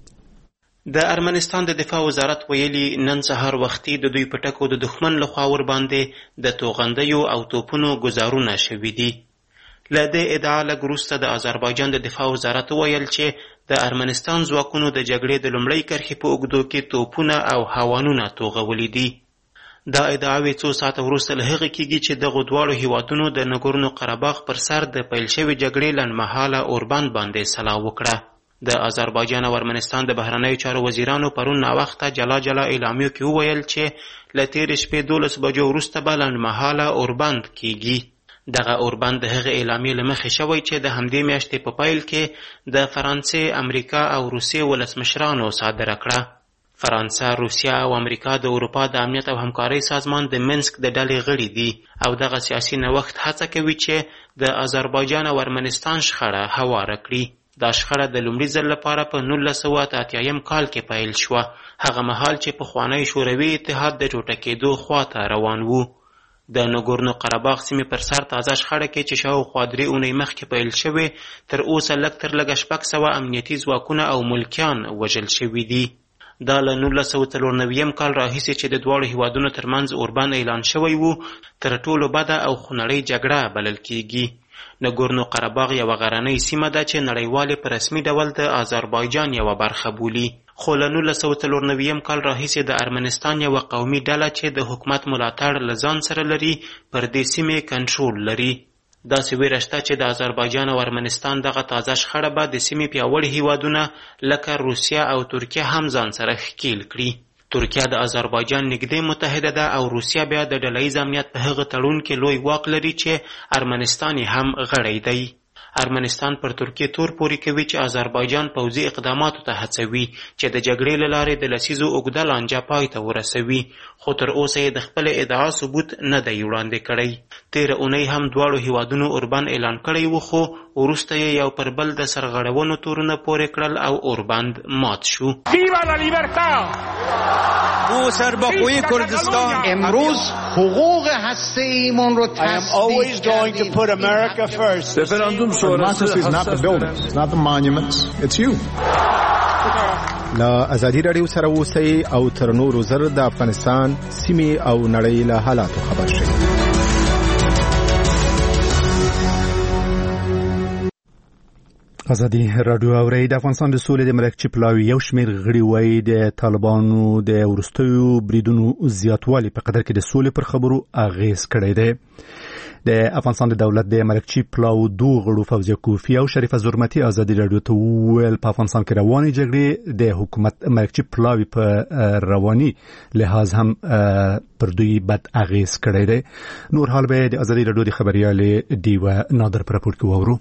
د ارمنستان د دفاع وزارت ویلي نن سهار وختي د دوی پټکو د دښمن لخوا ور باندې د توغندیو او توپونو گزارونه شوي دي. له دې ادعا لږ وروسته د آذربایجان د دفاع وزارت ویل چې د ارمنستان ځواکونو د جګړې د لومړۍ کرښې په اوږدو کې توپونه او هاوانونه توغولي دي. دا ادعاوې څو ساعته وروسته له هغې کېږي چې دغو دواړو هیوادونو د نګورنو قرهباغ پر سر د پیل شوې جګړې لنډمهاله اوربند باندې سلا وکړه. د آذربایجان او ارمنستان د بهرنیو چارو وزیرانو پرون ناوخته جلا جلا اعلامیو کې وویل چې له تېرې شپې دولس بجو وروسته به لنډمهاله اوربند کېږي. دغه اوربند د هغې اعلامیې له مخې شوی چې د همدې میاشتې په پیل کې د فرانسې، امریکا او روسیې ولسمشرانو صادره کړه. فرانسه، روسیه او امریکا د اروپا د امنیت او همکارۍ سازمان د منسک د ډلې غړي دي او دغه سیاسي نوښت هڅه کوي چې د آذربایجان او ارمنستان شخړه هواره کړي. دا شخړه د لومړي ځل لپاره په نولس سوه اته اتیایم کال کې پیل شوه، هغه مهال چې پخوانی شوروي اتحاد د ټوټه کېدو خواته روان و. د نګورنو قرهباغ سیمې پر سر تازه شخړه کې چې شاوخوا درې اونۍ مخکې پیل شوې تر اوسه لږ تر لږه شپږ سوه امنیتي ځواکونه او ملکیان وژل شوي دي. دا له نولس سوه څلور نوي کال راهیسې چې د دواړو هیوادونو ترمنځ اوربند اعلان شوی و تر ټولو بده او خونړۍ جګړه بلل کېږي. نګورنو قرهباغ یوه غرنۍ سیمه ده چې نړیوالې په رسمي ډول د آذربایجان یوه برخه بولي. خو له نولس سوه څلور نوي کال راهیسې د ارمنستان یوه قومي ډله چې د حکومت ملاتړ له ځان سره لري پر دې سیمې کنټرول لري. داسې ویره شته چې د آذربایجان او ارمنستان دغه تازه شخړه به د سیمې پیاوړي هیوادونه لکه روسیه او ترکیه هم ځان سره ښکیل کړي. ترکیه د آذربایجان نږدې متحده ده او روسیه بیا د ډلهییز امنیت په هغه تړون کې لوی واک لري چې ارمنستان یې هم غړی دی. ارمنستان پر ترکیه تور پورې کوي چې آذربایجان پوځي اقداماتو ته هڅوي چې د جګړې له لارې د لسیزو اوږده لانجه پای ته ورسوي، خو تر اوسه یې د خپل ادعا ثبوت نه دی وړاندې کړی. تېره اونۍ هم دواړو هیوادونو اوربان اعلان کړی و، خو وروسته یې یو پر بل د سرغړونو تورونه پورې کړل او اوربند مات شو. ما سربخوی کردستان امروز حقوق هسته‌ایمان رو تصدیق کردیم. Referendum sonrası is not the buildings, it's not the monuments, it's you. لا ازادي رادیو سره اوسئ او تر نورو زر د افغانستان سیمې او نړۍ له حالاتو خبر شئ. ازادي رادیو اوري د افغانستان د سولې د مرکچی پلاوی یو شمېر غړي وایي د طالبانو د ورستیو بریدونو زیاتوالی په قدر کې د سولې پر خبرو اغیز کړی دی. د افغانستان د دولت د مرکچی پلاو دوه غړو فوزیه کوفی او شریفه زرمتی ازادي رادیو ته ویل په افغانستان کې روانې جګړې د حکومت مرکچی پلاوی په رواني لحاظ هم پر دوی بد اغیز کړی دی. نور حال به د ازادي رادیو د خبريال دیوه نادر پر راپور کې وورو.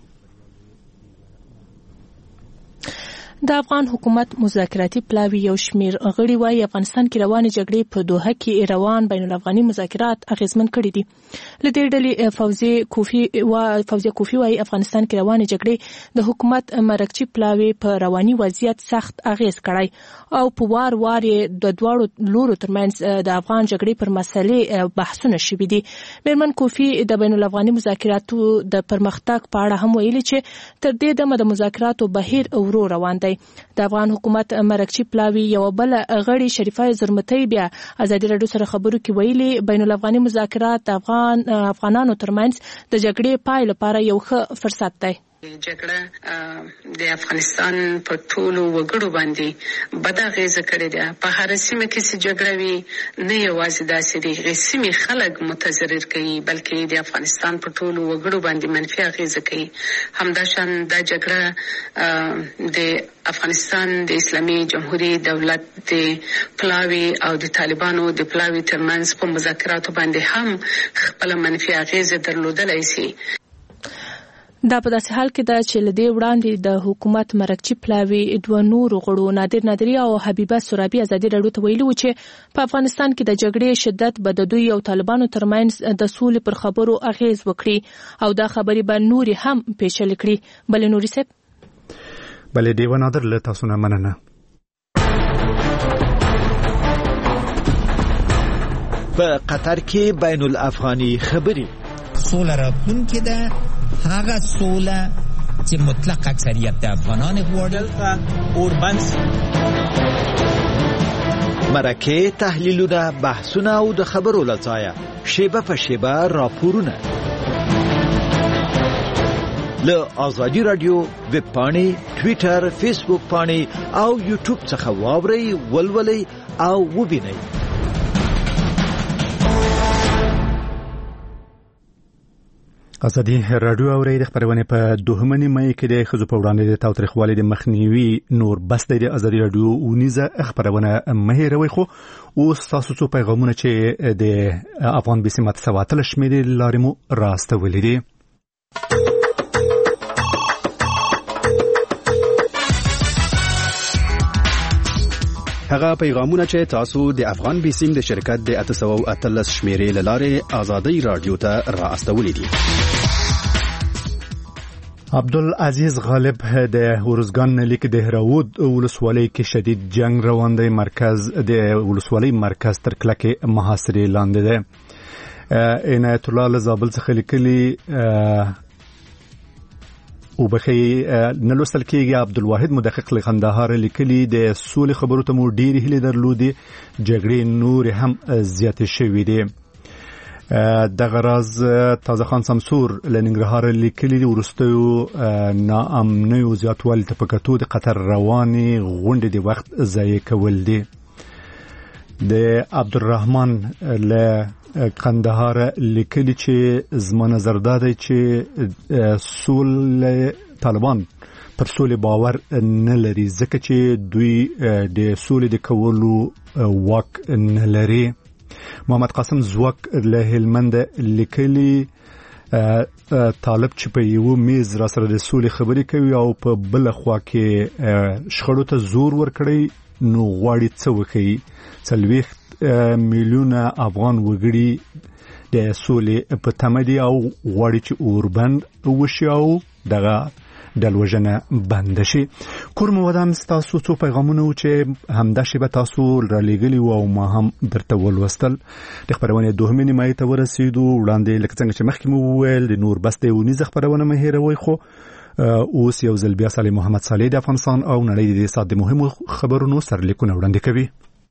د افغان حکومت مذاکراتي پلاوی یو شمیر غړي وايي افغانستان کې روانې جګړې په دوحه کې روان بین الافغاني مذاکرات اغیزمن کړي دي. لدې ډلې فوزي کوفی او فوزي کوفی وايي افغانستان کې روانې جګړې د حکومت مرکچی پلاوی په رواني وضعیت سخت اغیز کړی او په وار وار د دواړو لورو ترمنځ د افغان جګړې پر مسلې بحثونه شوي دي. میرمن کوفی د بین الافغاني مذاکراتو د پرمختګ په اړه هم ویلي چې تر دې دمه د مذاکراتو بهیر ورو روان دی. د افغان حکومت مرکچی پلاوی یو بل غړي شریفه زرمتی بیا ازادي رادیو سره خبرو کې ویلي بین الافغاني مذاکرات د افغان افغانانو ترمنځ د جګړې پای لپاره یو ښه فرصت دی. جګړه د افغانستان په ټولو وګړو باندې بد اغیزه کړې ده. په هر سیمه کې چې جګړه وي نه یوازې داسې د سیمې خلک متضرر کوي بلکې د افغانستان په ټولو وګړو باندې منفي اغیزه کوي. همداشان دا جګړه د افغانستان د اسلامي جمهوریت دولت د پلاوی او د طالبانو د پلاوی ترمنځ په مذاکراتو باندې هم خپل منفي اغیزه درلودلای شي. دا په داسې حال کې ده چې لدې وړاندې د حکومت مرکچی پلاوی دوه نور غړو نادر نادری او حبیبه سرابی ازادي رادیو ته ویلي و چې په افغانستان کې د جګړې شدت به د دوی او طالبانو ترمنځ د سولې پر خبرو اغیز وکړي او دا خبرې به نوري هم پیچلې کړي. بلې نوري صاحب بلې دیوه نادر له تاسو نه مننه. په قطر کې بین الافغاني خبري سوله راتلونکې ده، هغه سوله چې مطلق اکثریت د افغانان غواړي. اوربنس مرکه تحلیلونه بحثونه او د خبرو لځایه شیبه په شیبه راپورونه له ازادي رادیو ویب پاڼې، ټوئیټر، فیسبوک پاڼې او یوټیوب څخه واورئ، ولولئ او وبینئ. ازادي رادیو اوري د خبرونه په دوهمه نیمه کې د خزو په وړاندې د تاوتریخوالي د مخنیوي نور بس د ازادي رادیو ونیزه خبرونه مهیروي. خو او تاسو څو پیغامونه چې د افغان بسمت سواتل شمیرې لارمو راستولې دي. هغه پیغامونه چې تاسو د افغان بیسیم د شرکت د اته سوه او اتلس شمیرې له لارې ازادي رادیو ته راستولې دي. عبدالعزیز غالب د ورزګان لیک د هراود ولسوالۍ کې شدید جنگ روان دی. مرکز د ولسوالۍ مرکز تر کلکه محاصرې لاندې دی. عنایت الله له زابل څخه لیکلي او بخي نلوستل کېږي. عبدالواحد مدقق له قندهار لیکلي د سولې خبرو ته مو ډېرې هیلې درلودې، جګړې نور هم زیاتې شوې دي. دغه راز تازه خان سمسور له ننګرهار لیکلي وروستیو ناامنیو زیاتوالي ته په کتو د قطر روانې غونډې د وخت ضایع کول دي. د عبدالرحمن له قندهار لیکلی چې زما نظر دا دی چې سول طالبان پر سولې باور نه لري ځکه چې دوی د سولې د کولو واک نه لري. محمد قاسم زوک له هلمند لیکلی طالب چې په یو میز را سره د سولې خبرې کوي او په بل خوا کې شخړو ته زور ورکړي نو غواړي څه وکړي. څلوېښت میلیونه افغان وګړي د سولې په تمه دي او غواړي چې اوربند وشي او دغه ډلوژنه بند شي. کور مو ودان تاسو څو پیغامونه و چې همدا شی به تاسو را لېږلي او ما هم درته ولوستل. د خبرونه دوهمې نیمایي ته ورسېدو وړاندې لکه څنګه چې مخکې مو وویل د نور بس د ونیزه خبرونه مه هېروئ خو اوس یو ځل بیا صالح محمد صالح د افغانستان او نړۍ د سات د مهمو خبرونو سرلیکونه وړاندې کوي.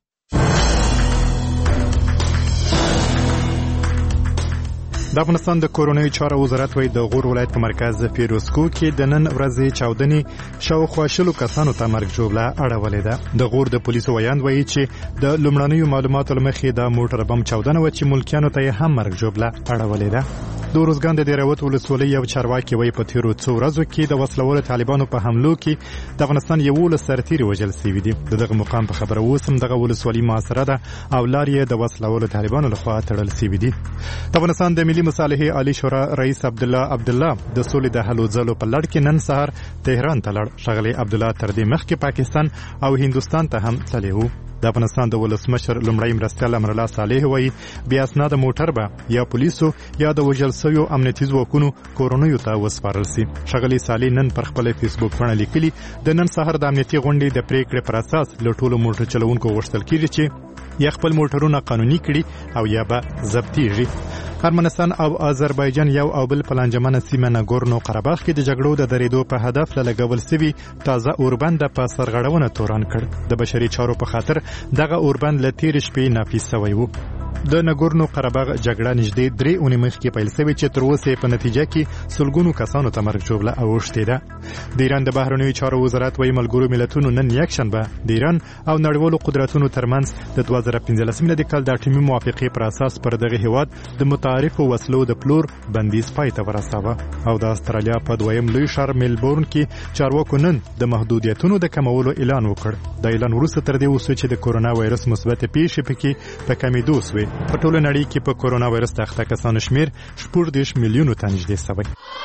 د افغانستان د کورونوي چارو وزارت وایي د غور ولایت په مرکز فیروزکو کې د نن ورځې چاودنې شاوخوا شلو کسانو ته مرګ ژوبله اړولې ده. د غور د پولیسو ویاند وایي چې د لومړنیو معلوماتو له مخې د موټر بم چاودنه وه چې ملکیانو ته یې هم مرګ ژوبله اړولې ده. د ارزګان د دیروت ولسوالۍ یو چارواکي وایي په تیرو څو ورځو کې د وسلوالو طالبانو په حملو کې د افغانستان یولس سرتیري وژل شوي دي. د دغه مقام په خبره اوس هم دغه ولسوالي محاصره ده او لارې یې د وسلوالو طالبانو لخوا تړل شوي دي. د افغانستان د ملي مصالحې عالی شورا رئیس عبدالله عبدالله د سولې د هلو ځلو په لړ کې نن سهار تهران ته لاړ. ښاغلی عبدالله تر دې مخکې پاکستان او هندوستان ته هم تللی و. د افغانستان د ولسمشر لومړی مرستیال امرالله صالح وایي بې اسناده موټر به یا پولیسو یا د وژل شویو امنیتي ځواکونو کورونیو ته وسپارل شي. ښاغلی صالح نن پر خپله فیسبوک پاڼه لیکلي د نن سهار د امنیتي غونډې د پریکړې پر اساس له ټولو موټر چلوونکو غوښتل کېږي چې یا خپل موټرونه قانوني کړي او یا به ضبطیږي. ارمنستان او آذربایجان یو او بل پلانجمنه سیمه ناګورنو قرهباغ کې د جګړو د درېدو په هدف له لګول سوي تازه اوربند په سرغړونه توران کړ. د بشري چارو په خاطر دغه اوربند له تېرې شپې نافذ شوی و. د ناګورنو قرهباغ جګړه نږدې درې اونۍ مخکې پیل شوې چې تر اوسه په نتیجه کې سلګونو کسانو ته مرګ ژوبله اوښتې ده. د ایران د بهرنیو چارو وزارت وایي ملګرو ملتونو نن یکشنبه د ایران او نړیوالو قدرتونو ترمنځ د دوه زره پنځلسمې د کال د اټومي موافقې پر اساس پر دغه هیواد د متعارفو وسلو د پلور بندیز پای ته ورساوه. او د استرالیا په دویم لوی ښار میلبورن کې چارواکو نن د محدودیتونو د کمولو اعلان وکړ. د اعلان وروسته تر دې وسو چې د کورونا وایرس مثبت پیښې پکې په کمیدو شوې. په ټوله نړۍ کې په کورونا وایرس د اخته کسانو شمیر شپږ دېرش میلیونو ته نږدې شوی.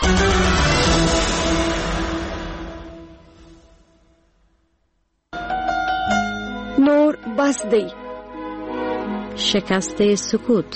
نور بس دی شکست سکوت.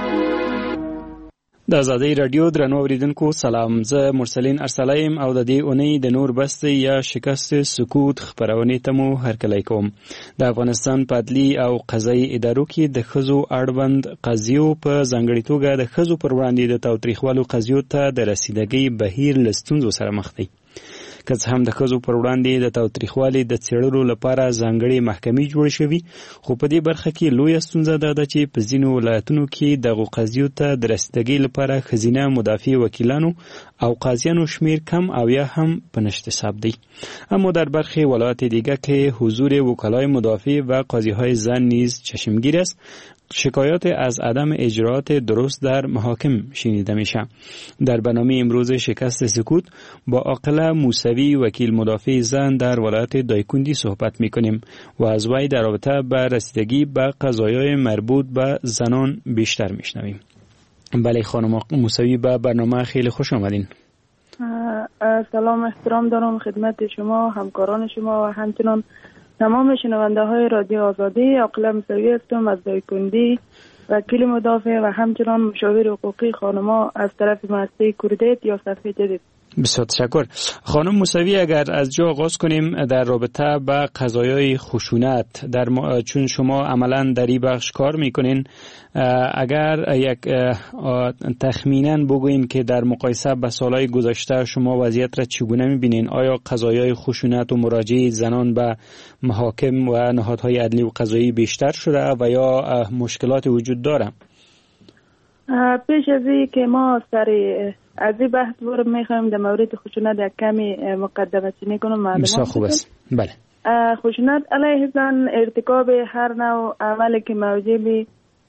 د آزادۍ رادیو درنو اوریدونکو سلام. زه مرسلین ارسلایم او د دې اونۍ د نور بس دی یا شکست سکوت خبرونه ته مو هرکلی کوم. د افغانستان په عدلي او قضایي ادارو کې د ښځو اړوند قضیو په ځانګړې توګه د ښځو پر وړاندې د تاوتریخوالو قضیو ته د رسیدګۍ بهیر له ستونزو سره مخ دی. که څه هم د ښځو پر وړاندې د تاوتریخوالي د څېړلو لپاره ځانګړې محکمې جوړې شوي، خو په دې برخه کې لویه ستونزه دا ده چې په ځینو ولایتونو کې دغو قضیو ته د رسیدګۍ لپاره ښځینه مدافع وکیلانو او قاضیانو شمیر کم او یا هم به نشت حساب دی. اما در برخی ولایات دیگر که حضور وکلای مدافع و قاضی‌های زن نیز چشمگیر است، شکایات از عدم اجرات درست در محاکم شنیده میشه. در برنامه امروز شکست سکوت با عاقله موسوی وکیل مدافع زن در ولایت دایکندی صحبت میکنیم و از وی در رابطه با رسیدگی به قضایای مربوط به زنان بیشتر میشنویم. بله خانم موسوی، به برنامه خیلی خوش آمدین. سلام احترام دارم خدمت شما، همکاران شما و همچنان تمام شنونده های رادیو آزادی. عاقله موسوی هستم از دایکندی، وکیل مدافع و همچنان مشاور حقوقی خانما از طرف مؤسسه کوردیت یا صفحه جدید. بسیار تشکر. خانم موسوی، اگر از جا آغاز کنیم در رابطه با قضایای خشونت، در م... چون شما عملا در این بخش کار میکنین، اگر یک تخمینا بگوییم که در مقایسه با سالهای گذشته شما وضعیت را چگونه میبینین؟ آیا قضایای خشونت و مراجعه زنان به محاکم و نهادهای عدلی و قضایی بیشتر شده و یا مشکلات وجود داره؟ پیش از این که ما سر از این بحث برم میخوایم در مورد خشونت یک کمی مقدمه چینی کنم. معلومات بسیار خوب است. بله. خشونت علیه زن ارتکاب هر نوع عملی که موجب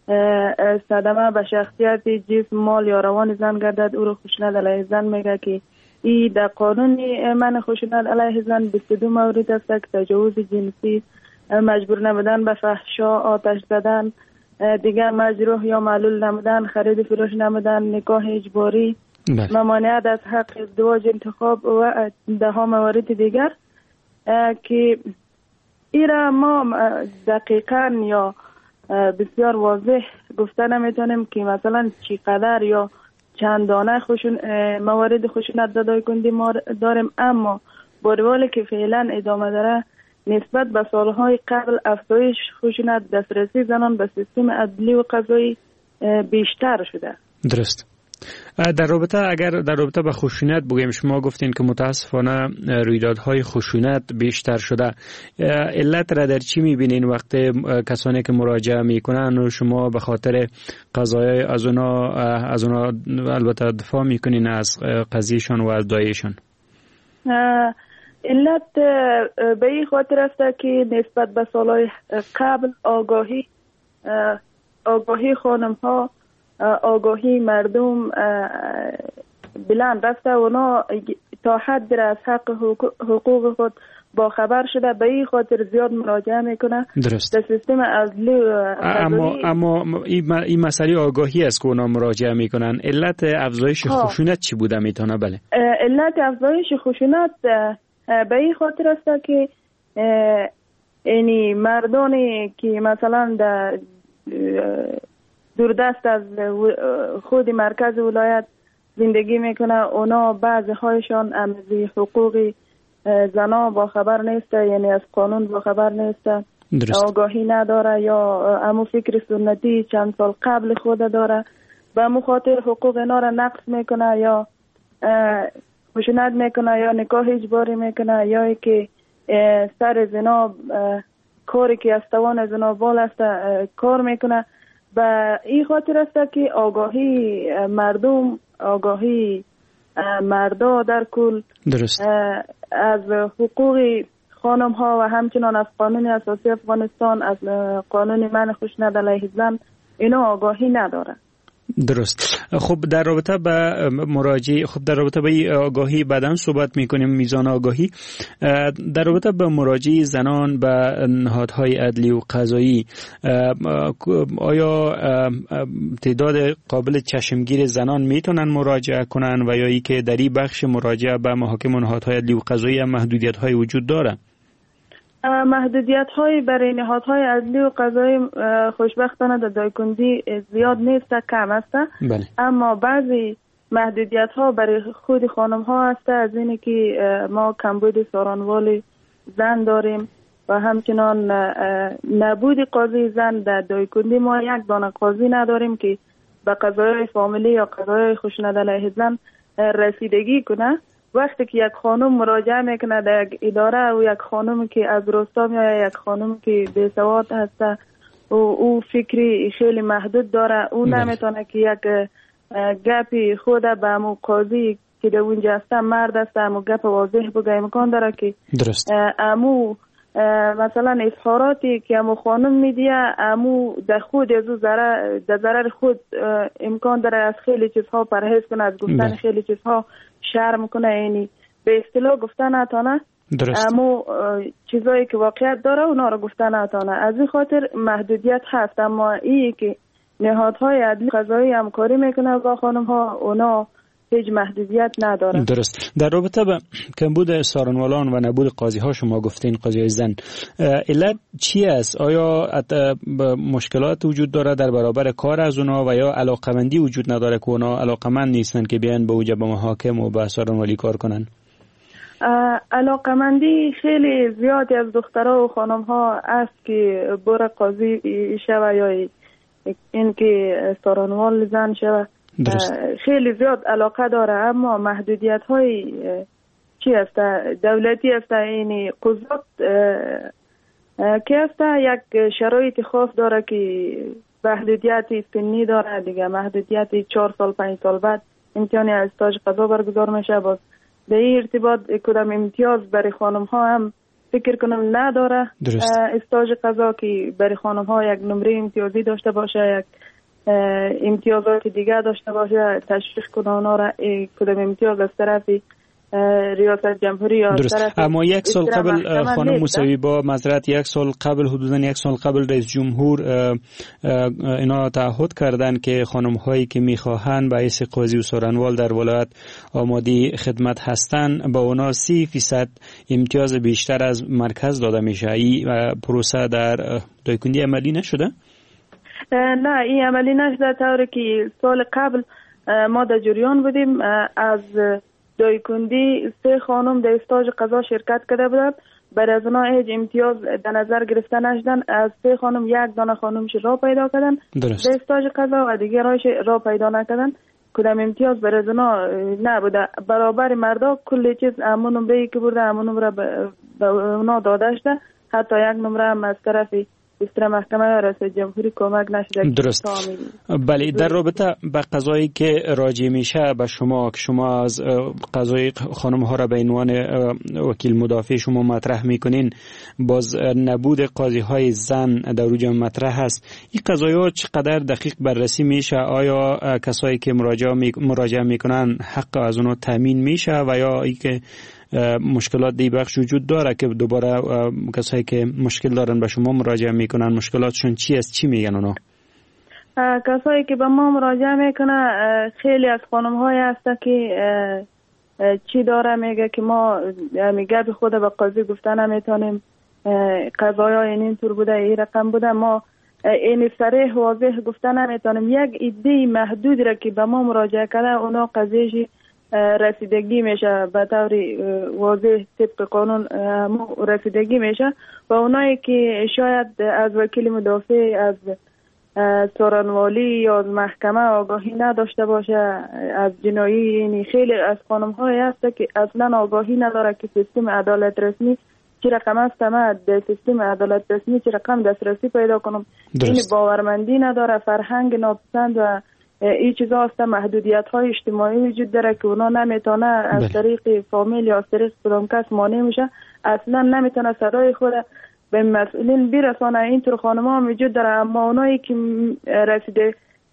صدمه به شخصیت جسم مال یا روان زن گردد او را خشونت علیه زن میگه که این در قانون من خشونت علیه زن بیست و دو مورد است که تجاوز جنسی، مجبور نمودن به فحشا، آتش زدن، دیگر مجروح یا معلول نمودن، خرید فروش نمودن، نکاح اجباری، ممانعت از حق ازدواج انتخاب و ده ها موارد دیگر که ایرا ما دقیقا یا بسیار واضح گفته نمیتونیم که مثلا چی قدر یا چند دانه خوشون موارد خشونت دادای کندی ما داریم، اما با روالی که فعلا ادامه داره نسبت به سالهای قبل افزایش خشونت دسترسی زنان به سیستم عدلی و قضایی بیشتر شده. درست. در رابطه اگر در رابطه با خشونت بگیم، شما گفتین که متاسفانه رویدادهای خشونت بیشتر شده. علت را در چی میبینین وقتی کسانی که مراجعه میکنن و شما به خاطر قضایای از اونا از اونا البته دفاع میکنین از قضیهشان و از دایشان؟ علت به این خاطر است که نسبت به سالهای قبل آگاهی آگاهی خانم ها آگاهی مردم بلند رفته، اونا تا حد از حق حقوق خود با خبر شده، به این خاطر زیاد مراجعه میکنه. درست. در سیستم عدلی اما اما این مسئله آگاهی است که اونا مراجعه میکنن. علت افزایش خشونت چی بوده میتونه؟ بله، علت افزایش خشونت به این خاطر است که یعنی مردانی که مثلا در دوردست از خود مرکز ولایت زندگی میکنه، اونا بعضی هایشان از حقوق زنا با خبر نیست، یعنی از قانون با خبر نیست، آگاهی نداره یا امو فکر سنتی چند سال قبل خود داره، به مخاطر حقوق اینا را نقص میکنه یا خشونت میکنه یا نکاح اجباری میکنه یا که سر زنا کاری که از توان زنا بال است کار میکنه. و این خاطر است که آگاهی مردم، آگاهی مردا در کل درست از حقوق خانم ها و همچنان از قانون اساسی افغانستان، از قانون منع خشونت علیه زن، اینا آگاهی نداره. درست. خب در رابطه با مراجعه، خب در رابطه با آگاهی بعداً صحبت میکنیم، میزان آگاهی. در رابطه با مراجعه زنان به نهادهای عدلی و قضایی، آیا تعداد قابل چشمگیر زنان میتونن مراجعه کنن و یا ای که در این بخش مراجعه به محاکم و نهادهای عدلی و قضایی محدودیت های وجود داره؟ محدودیت های برای نهادهای عدلی و قضایی خوشبختانه در دایکندی زیاد نیست، کم است. بله. اما بعضی محدودیت ها برای خود خانم ها هست، از اینی که ما کمبود سارانوال زن داریم و همچنان نبود قاضی زن در دایکندی. ما یک دانه قاضی نداریم که به قضایای فامیلی یا قضایای خشونت علیه زن رسیدگی کنه. وقتی که یک خانم مراجعه میکنه در یک اداره و یک خانم که از روستا میاد، یک خانم که بیسواد هست و او فکری خیلی محدود داره، او نمیتونه که یک گپی خود به امو قاضی که در اونجا هست مرد است امو گپ واضح بگه، امکان داره که درست امو مثلا اظهاراتی که امو خانم میدیه امو در خود از ضرر در ضرر خود امکان داره از خیلی چیزها پرهیز کنه، از گفتن خیلی چیزها شرم کنه، یعنی به اصطلاح گفتن نتانه. اما چیزایی که واقعیت داره اونا رو گفتن نتانه. از این خاطر محدودیت هست، اما این که نهادهای عدلی قضایی همکاری میکنه با خانم ها، اونا هیچ محدودیت نداره. درست. در رابطه با کمبود سارنوالان و نبود قاضی ها شما گفتین قاضی زن، علت چی است؟ آیا مشکلات وجود داره در برابر کار از اونا و یا علاقمندی وجود نداره که اونا علاقمند نیستن که بیان به اوج به محاکم و به سارنوالی کار کنن؟ علاقمندی خیلی زیادی از دخترها و خانم ها است که بر قاضی شوه یا این که سارنوال زن شوه. خیلی زیاد علاقه داره، اما محدودیت های چی است؟ دولتی است، یعنی قضات که است یک شرایط خاص داره که محدودیت سنی داره دیگه، محدودیت چهار سال پنج سال بعد امتحان استاژ قضا برگزار میشه. باز به این ارتباط کدام امتیاز برای خانم ها هم فکر کنم نداره استاژ قضا که برای خانم ها یک نمره امتیازی داشته باشه، یک امتیازات دیگه داشته باشه، تشویق کنه اونا را کدام امتیاز از طرف ریاست جمهوری یا درست. اما یک سال قبل خانم موسوی با معذرت یک سال قبل حدودا یک سال قبل رئیس جمهور اینا تعهد کردن که خانم هایی که میخواهند به حیث قاضی و سارنوال در ولایت آماده خدمت هستند با اونا سی فیصد امتیاز بیشتر از مرکز داده میشه. این پروسه در دایکنی عملی نشده؟ نه این عملی نشده، طوری که سال قبل ما در جریان بودیم از دایکندی سه خانم در استاژ قضا شرکت کرده بودند، برای از اونا هیچ امتیاز در نظر گرفته نشدن. از سه خانم یک دانه خانمش را پیدا کردن در استاژ قضا و دیگر هایش را پیدا نکردن، کدام امتیاز برای از اونا نبوده. برابر مردا کل چیز همون نمره که برده همون نمره به اونا داده شده، حتی یک نمره هم از طرف استر محکمه یا رئیس جمهوری کمک نشده. درست. بله، در رابطه به قضایی که راجع میشه به شما که شما از قضای خانم ها را به عنوان وکیل مدافع شما مطرح میکنین، باز نبود قاضی های زن در روی مطرح هست. این قضایی ها چقدر دقیق بررسی میشه؟ آیا کسایی که مراجعه می... مراجعه میکنن حق از اونها تامین میشه و یا ای که مشکلات دی بخش وجود داره که دوباره کسایی که مشکل دارن به شما مراجعه میکنن مشکلاتشون چی است؟ چی میگن اونا؟ کسایی که به ما مراجعه میکنه خیلی از خانم های هست که چی داره، میگه که ما میگه به خود به قاضی گفته نمیتونیم، قضایی ها این طور بوده، این رقم بوده، ما این صریح واضح گفته نمیتونیم. یک ایده محدود را که به ما مراجعه کرده اونا قضیه رسیدگی میشه به طور واضح طبق قانون رسیدگی میشه و اونایی که شاید از وکیل مدافع، از سارنوالی یا از محکمه آگاهی نداشته باشه از جنایی، یعنی خیلی از خانم های هست که اصلا آگاهی نداره که سیستم عدالت رسمی چی رقم است، ما در سیستم عدالت رسمی چی رقم دسترسی پیدا کنم، این باورمندی نداره، فرهنگ ناپسند و این چیزا هست، محدودیت های اجتماعی وجود داره که اونا نمیتونه از طریق فامیل یا از طریق کدام کس مانع میشه، اصلا نمیتونه صدای خود به مسئولین برسانه. اینطور خانم‌ها هم وجود داره، اما اونایی که رسیده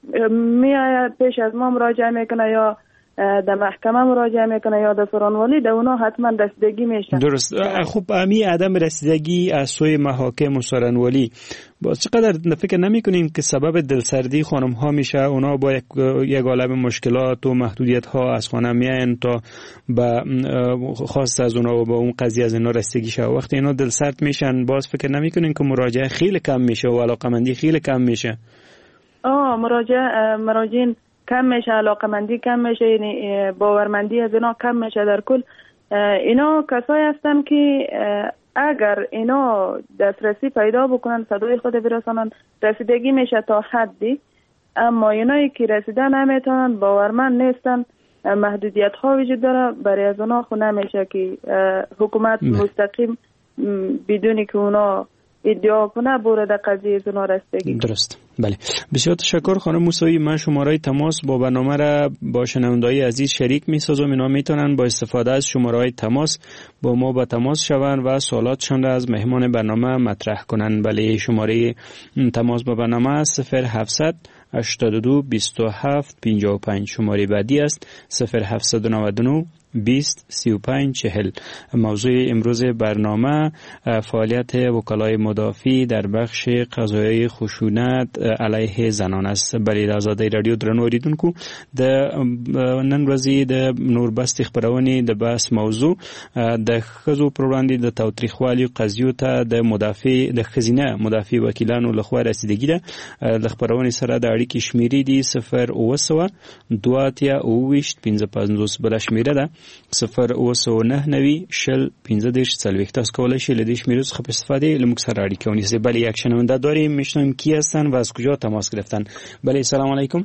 میآید پیش از ما مراجعه میکنه یا در محکمه مراجعه میکنه یا در سارنوالی، در اونا حتما رسیدگی میشه. درست. خب امی عدم رسیدگی از سوی محاکم و سارنوالی باز چقدر فکر نمی کنیم که سبب دلسردی خانم ها میشه؟ اونا با یک, یک عالم مشکلات و محدودیت ها از خانه میاین تا با خواست از اونا و با اون قضیه از اینا رسیدگی شه، وقتی اینا دلسرد میشن باز فکر نمی کنیم که مراجعه خیلی کم میشه و علاقمندی خیلی کم میشه؟ آه مراجعه مراجعین کم میشه، علاقمندی کم میشه، یعنی باورمندی از اینا کم میشه. در کل اینا کسایی هستن که اگر اینا دسترسی پیدا بکنن صدای خود برسانن رسیدگی میشه تا حدی، اما اینایی که رسیدن نمیتونن باورمند نیستن، محدودیت ها وجود داره، برای از اونا خود نمیشه که حکومت مستقیم بدونی که اونا ادعا کنه بورد قضیه زنا رسیدگی. درست. بله، بسیار تشکر خانم موسوی. من شماره تماس با برنامه را با شنوندای عزیز شریک می‌سازم. اینا میتونن با استفاده از شماره تماس با ما با تماس شوند و سوالاتشان را از مهمان برنامه مطرح کنن. بله، شماره تماس با برنامه صفر هفتصد هشتاد و دو بیست و هفت پنجاه و پنج. شماره بعدی است صفر هفتصد و نود و نه بیست سی و پنج چهل. موضوع امروز برنامه فعالیت وکلای مدافع در بخش قضایای خشونت علیه زنان است. بله، آزادی رادیو درنو اوریدونکو د نن ورځې د نوربست خبرونه د بحث موضوع د خزو پر وړاندې د تاوتریخوالي قضیو ته د مدافع د خزینه مدافع وکیلانو لخوا رسیدګي ده. د خبرونه سره د اړیکې شمیرې دي صفر اوه سوه دوه اتیا اوه ویشت پنځه پنځوس بل شمیره ده صفر اوه سوه نهه نوي شل پنځه دېرش څلوېښت. تاسو کولی شئ له دې شمیرو څخه په استفاده له موږ سره اړیکه ونیسئ. بله، یک شنونده داریم، میشنویم کی هستن و از کجا تماس گرفتن. بله، سلام علیکم.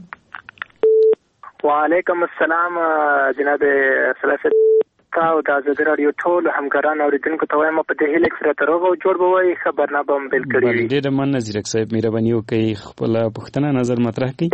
و علیکم السلام جناب سلافت او د آزادي رادیو ټول همکاران اوریدونکو ته وایم په دې هیله چې سره تروغ او جوړ بوي خبرنامه هم بل کړی. بله، ډېر مننه زیرک صاحب، مهرباني وکړئ خپل پوښتنه نظر مطرح کړئ.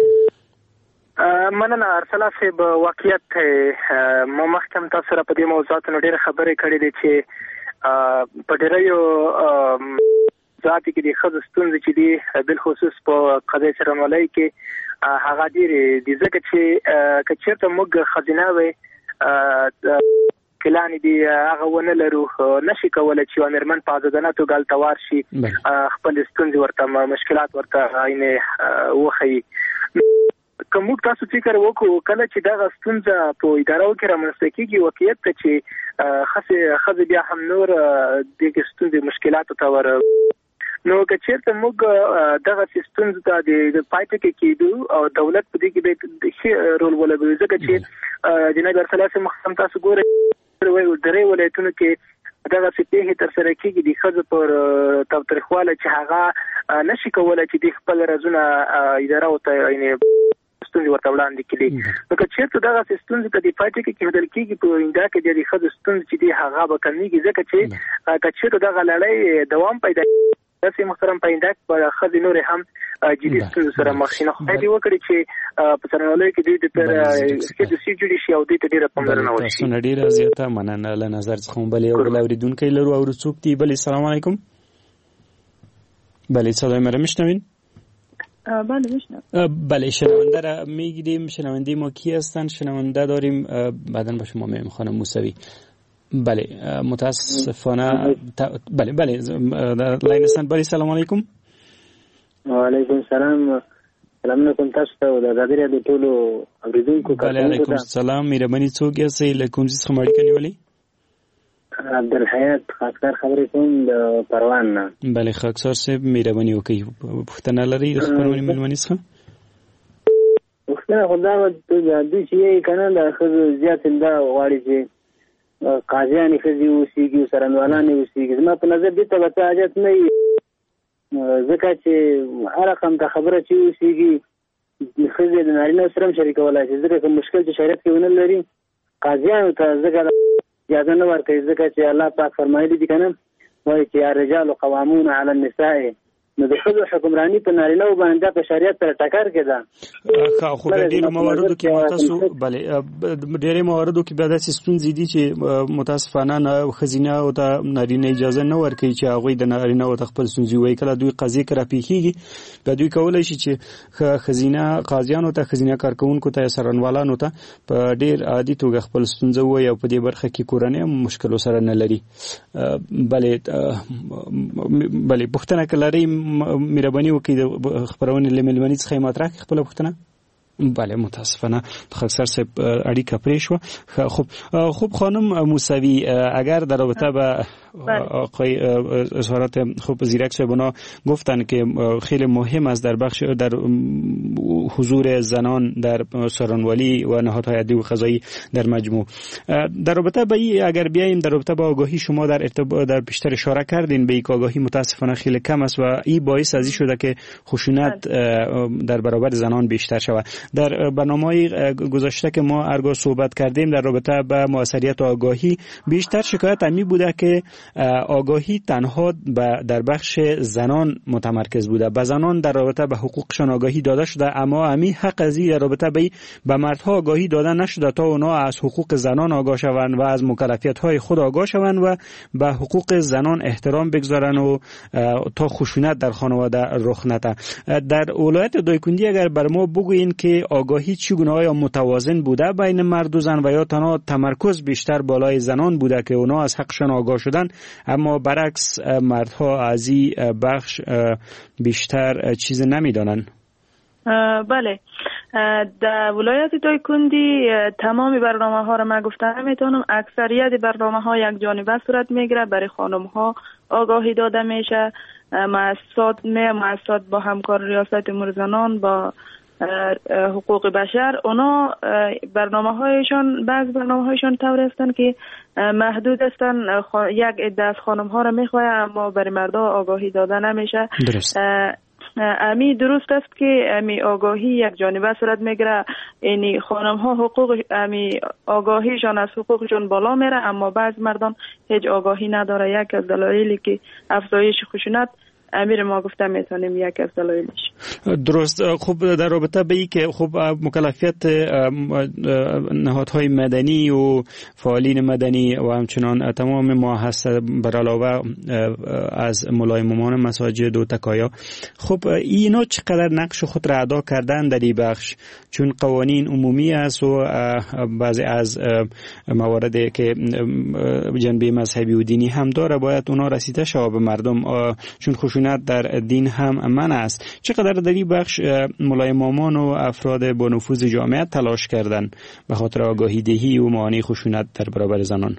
مننه ارسلا صاحب، واقعیت ما مخکم تاسو را په دې موضوعاتو ډېر خبرې کړې دي چې په ډیرو ذاتي کې د خزو ستونزې چې دي بل خصوص په قضیه څرنولۍ کې هغه ډېرې دي ځکه چې که چېرته موږ ښځینه وې کلانې دي هغه ونه لرو نشي کولی چې یوه مېرمن په ازادانه توګه هلته وار شي خپلې ستونزې ورته مشکلات ورته یعنې وښیي. که موږ تاسو فکر وکړو کله چې دغه ستونزه په ادارو کې رامنځته کېږي واقعیت ته چې ښځې بیا هم نور دغې ستونزې مشکلاتو ته ور نو که چېرته موږ دغسې ستونزو ته د پای ټکی کېدو او دولت په دې کې باید ښه رول ولوبوي ځکه چې جناب ارسلاسي مخکې تاسو ګورئ درې ولایتونو کې دغسې پیښې ترسره کېږي د ښځو پر تاوتریخوالی چې هغه نشي کولی چې د خپل رازونه ادارو ته یعنې ستونزې ورته وړاندې کړي. نو که چېرته دغسې ستونزې ته د پای ټکی کېښودل کېږي په آینده کې د ښځو ستونزې چې دي هغه به کمیږي ځکه چې که چېرته دغه لړۍ دوام پیدا داسې محترم پاینده به ښځې نورې هم جدي ستونزو سره مخ شي. نو خدای دې وکړي چې په څرنولۍ کې دوی دپاره ښې دوسیې جوړې شي او دوی ته ډېره پاملرنه وشي. تاسو نه ډېره زیاته مننه له نظر څخه مو بلې یو بل اورېدونکی لرو او څوک دي بلې سلام علیکم. بله صدای مرا میشنوین؟ بله میشنوم. بله شنونده را میگیریم. شنونده ما کی هستند؟ شنونده داریم بعدا با شما میخوانم موسوی. بله متاسفانه تا... بله بله در لاین هستند. بله سلام علیکم. و علیکم سلام. سلام علیکم تاسو ته او د ازادي راډیو ټولو اوریدونکو. بله علیکم سلام. مهرباني څوک یاستئ؟ له کوم ځای څخه مو اړیکه نیولې؟ عبدالحیات خاکسار خبرې کوم د پروان نه. بله خاکسار صاحب مهرباني وکړئ پوښتنه لرئ د خپرونې مېلمنې څخه؟ پوښتنه خو دا وه دوی چې یې که نه د ښځو زیات دا غواړي چې قاضیانې ښځې اوسېږي او څرنګوالانې اوسېږي. زما په نظر دې ته به څه حاجت نه وي ځکه چې هر رقم ته خبره چې اوسېږي ښځې د نارینه سره هم شریکولی شي ځکه که مشکل چې شریعت کې ونه لري قاضیانو ته ځکه اجازه نه ورکوي ځکه چې الله پاک فرمایلي دي که نه وایي چې الرجال قوامون علی النساء نو د ښځو حکمراني په نارینه‌و باندې په شریعت سره ټکر کې ده. خو په ډېرو مواردو کې متاسو بله ډېرې مواردو کې بیا داسې ستونزې دي چې متاسفانه ښځینه او ته نارینه اجازه نه ورکوي چې هغوی د نارینه‌و ته خپل ستونزې ووایي. کله دوی قضیې که راپېښېږي بیا دوی کولی شي چې ښځینه قاضیانو ته ښځینه کارکوونکو ته یا څارنوالانو ته په ډېر عادي توګه خپل ستونزه ووایي او په دې برخه کې کورنۍ هم مشکلو سره نه لري. بلې بلې پوښتنه که لرئ مهرباني وکړئ د خپرونې له مېلمنې څخه یې مطرح کړئ خپله پوښتنه. بله متاسفانه خاکسار صاحب اړیکه پرې شوه. خب خوب خانم موسوی اگر در رابطه با آقای اظهارات خوب زیرک صاحبانا گفتن که خیلی مهم است در بخش در حضور زنان در سارنوالی و نهادهای عدلی و قضایی در مجموع. در رابطه با این اگر بیاییم در رابطه با آگاهی شما در ارتباط در بیشتر اشاره کردین به یک آگاهی متاسفانه خیلی کم است و این باعث از این شده که خشونت در برابر زنان بیشتر شود. در برنامه‌های گذشته که ما ارگاه صحبت کردیم در رابطه با موثریت آگاهی بیشتر شکایت همی بوده که آگاهی تنها در بخش زنان متمرکز بوده. به زنان در رابطه به حقوقشان آگاهی داده شده اما همی حق از این در رابطه به به مردها آگاهی داده نشده تا اونا از حقوق زنان آگاه شوند و از مکلفیت‌های خود آگاه شوند و به حقوق زنان احترام بگذارند و تا خشونت در خانواده رخ نده. در ولایت دایکنډي اگر بر ما بگویین که آگاهی چگونه آیا متوازن بوده بین مرد و زن و یا تنها تمرکز بیشتر بالای زنان بوده که اونا از حقشان آگاه شدن اما برعکس مردها از این بخش بیشتر چیز نمیدانن؟ بله در ولایت دایکنډي تمام برنامه ها را من گفتم میتونم اکثریت برنامه ها یک جانبه صورت میگیره. برای خانم ها آگاهی داده میشه مؤسسات می مؤسسات با همکار ریاست امور زنان با حقوق بشر اونا برنامه هایشان بعض برنامه هایشان طور هستند که محدود هستند یک عده از خانم ها را میخواه اما برای مردا آگاهی داده نمیشه. درست. امی درست است که امی آگاهی یک جانبه صورت میگیره یعنی خانم ها حقوق امی آگاهیشان از حقوقشون بالا میره اما بعض مردان هیچ آگاهی نداره. یک از دلایلی که افزایش خشونت امیر ما گفتم میتونیم یک از دلایلش. درست. خب در رابطه به این که خب مکلفیت نهادهای مدنی و فعالین مدنی و همچنان تمام ما هست بر علاوه از ملایممان مساجد و تکایا، خب اینا چقدر نقش خود را ادا کردن در این بخش؟ چون قوانین عمومی است و بعضی از مواردی که جنبه مذهبی و دینی هم داره باید اونا رسیده شود به مردم، چون خشونت در دین هم من است. چقدر در این بخش ملایمامان و افراد با نفوذ جامعه تلاش کردن به خاطر آگاهی دهی و معانی خشونت در برابر زنان؟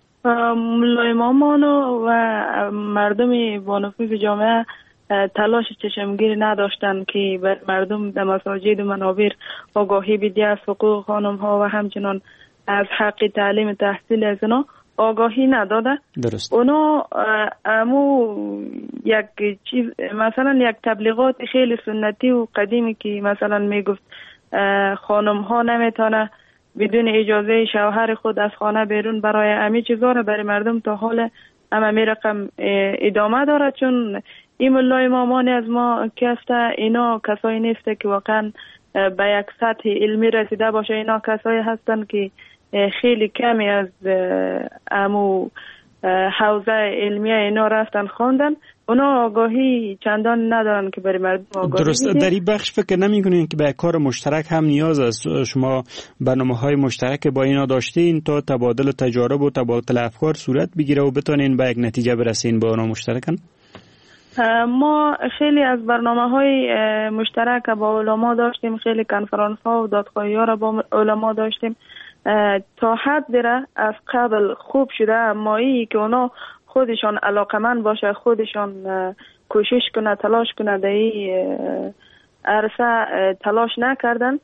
ملایمامان و مردم با نفوذ جامعه تلاش چشمگیری نداشتن که بر مردم در مساجد و منابر آگاهی بدهی از حقوق خانم ها و همچنان از حق تعلیم تحصیل از اونا آگاهی نداده. درست. اونا امو یک چیز مثلا یک تبلیغات خیلی سنتی و قدیمی که مثلا میگفت خانم ها نمیتونه بدون اجازه شوهر خود از خانه بیرون برای امی چیزا رو برای مردم تا حال اما می رقم ادامه داره، چون این ملای مامان از ما کسته اینا کسایی نیسته که واقعا به یک سطح علمی رسیده باشه. اینا کسایی هستن که خیلی کمی از امو حوزه علمی اینا رفتن خوندن، اونا آگاهی چندان ندارن که برای مردم آگاهی. درست. در این بخش فکر نمی‌کنین که به کار مشترک هم نیاز است؟ شما برنامه‌های مشترک با اینا داشتین تا تبادل تجارب و تبادل افکار صورت بگیره و بتونین به یک نتیجه برسین با اونا مشترکاً؟ ما خیلی از برنامه‌های مشترک با علما داشتیم، خیلی کنفرانس‌ها و دادخواهی‌ها را با علما داشتیم. تا حد دیره از قبل خوب شده، اما ای که اونا خودشان علاقمند باشه، خودشان کوشش کنه، تلاش کنه، در این عرصه تلاش نکردن.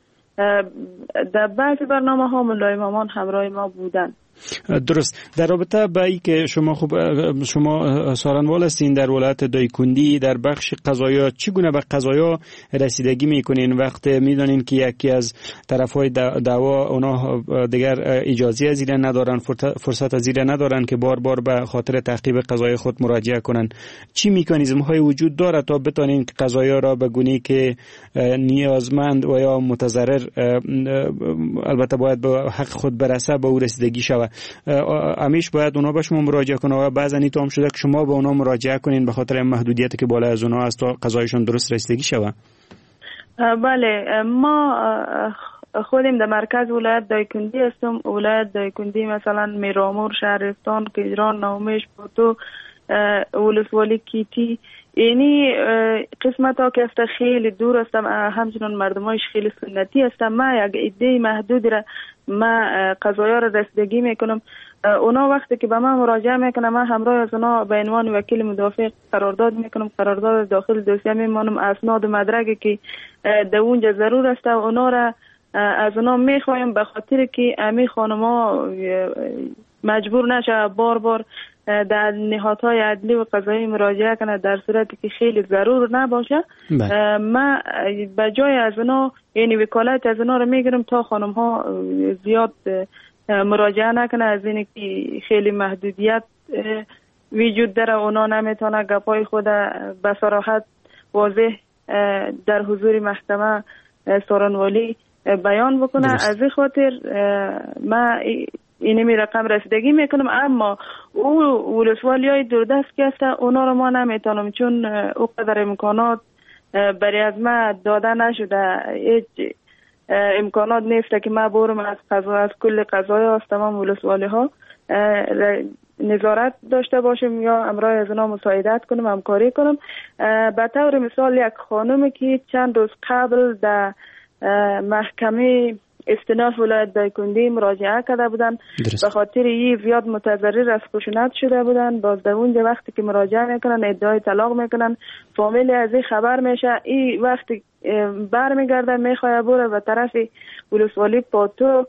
در بعضی برنامه ها ملایمامان همراه ما بودن. درست. در رابطه با این که شما خوب شما سارنوال هستین در ولایت دایکندی، در بخش قضایا چگونه به قضایا رسیدگی میکنین وقتی میدونین که یکی از طرفهای دعوا اونا دیگر اجازه از زیر ندارن، فرصت از زیر ندارن که بار بار به خاطر تعقیب قضای خود مراجعه کنن؟ چی مکانیزم های وجود داره تا بتونین قضایا را به گونه‌ای که نیازمند و یا متضرر البته باید به حق خود برسه به او رسیدگی شود؟ امیش باید اونا به شما مراجعه کنه و بعضا این تو هم شده که شما به اونا مراجعه کنین به خاطر محدودیتی که بالا از اونا است تا قضایشون درست رسیدگی شود؟ بله، ما خودم در مرکز ولایت دایکندی هستم. ولایت دایکندی مثلا میرامور، شهرستان، کیجران، نومیش، پوتو، ولسوالی کیتی، اینی قسمت ها که است خیلی دور هستم، همچنان مردمایش خیلی سنتی هستم. ما یک ایده محدودی را ما قضایا را رسیدگی میکنم. اونا وقتی که به من مراجعه میکنم، من همراه از اونا به عنوان وکیل مدافع قرارداد میکنم، قرارداد داخل دوسیه میمانم، اسناد و مدرکی که در اونجا ضرور است اونا را از اونا میخوایم به خاطر که امی خانما مجبور نشه بار بار در نهادهای عدلی و قضایی مراجعه کنه در صورتی که خیلی ضرور نباشه. ما به جای از اونا یعنی وکالت از اونا رو میگیرم تا خانم ها زیاد مراجعه نکنه، از اینه که خیلی محدودیت وجود داره، اونا نمیتونه گپای خود به صراحت واضح در حضور محکمه سارنوالی بیان بکنه. از این خاطر ما اینه می رقم رسیدگی میکنم، اما او ولسوالی های دوردست که هست اونا رو ما نمیتونم، چون او قدر امکانات برای از ما داده نشده. هیچ امکانات نیست که ما برم از قضا از کل قضای از تمام ولسوالی ها نظارت داشته باشم یا امرای از اونا مساعدت کنم، همکاری کنم. به طور مثال یک خانمی که چند روز قبل در محکمه استیناف ولایت دایکندی مراجعه کرده بودن، به خاطر این زیاد متضرر از خشونت شده بودن. باز در اونجا وقتی که مراجعه میکنن ادعای طلاق میکنن، فامیل از این خبر میشه، این وقتی برمیگرده میخواه بره به طرف ولسوالی پاتو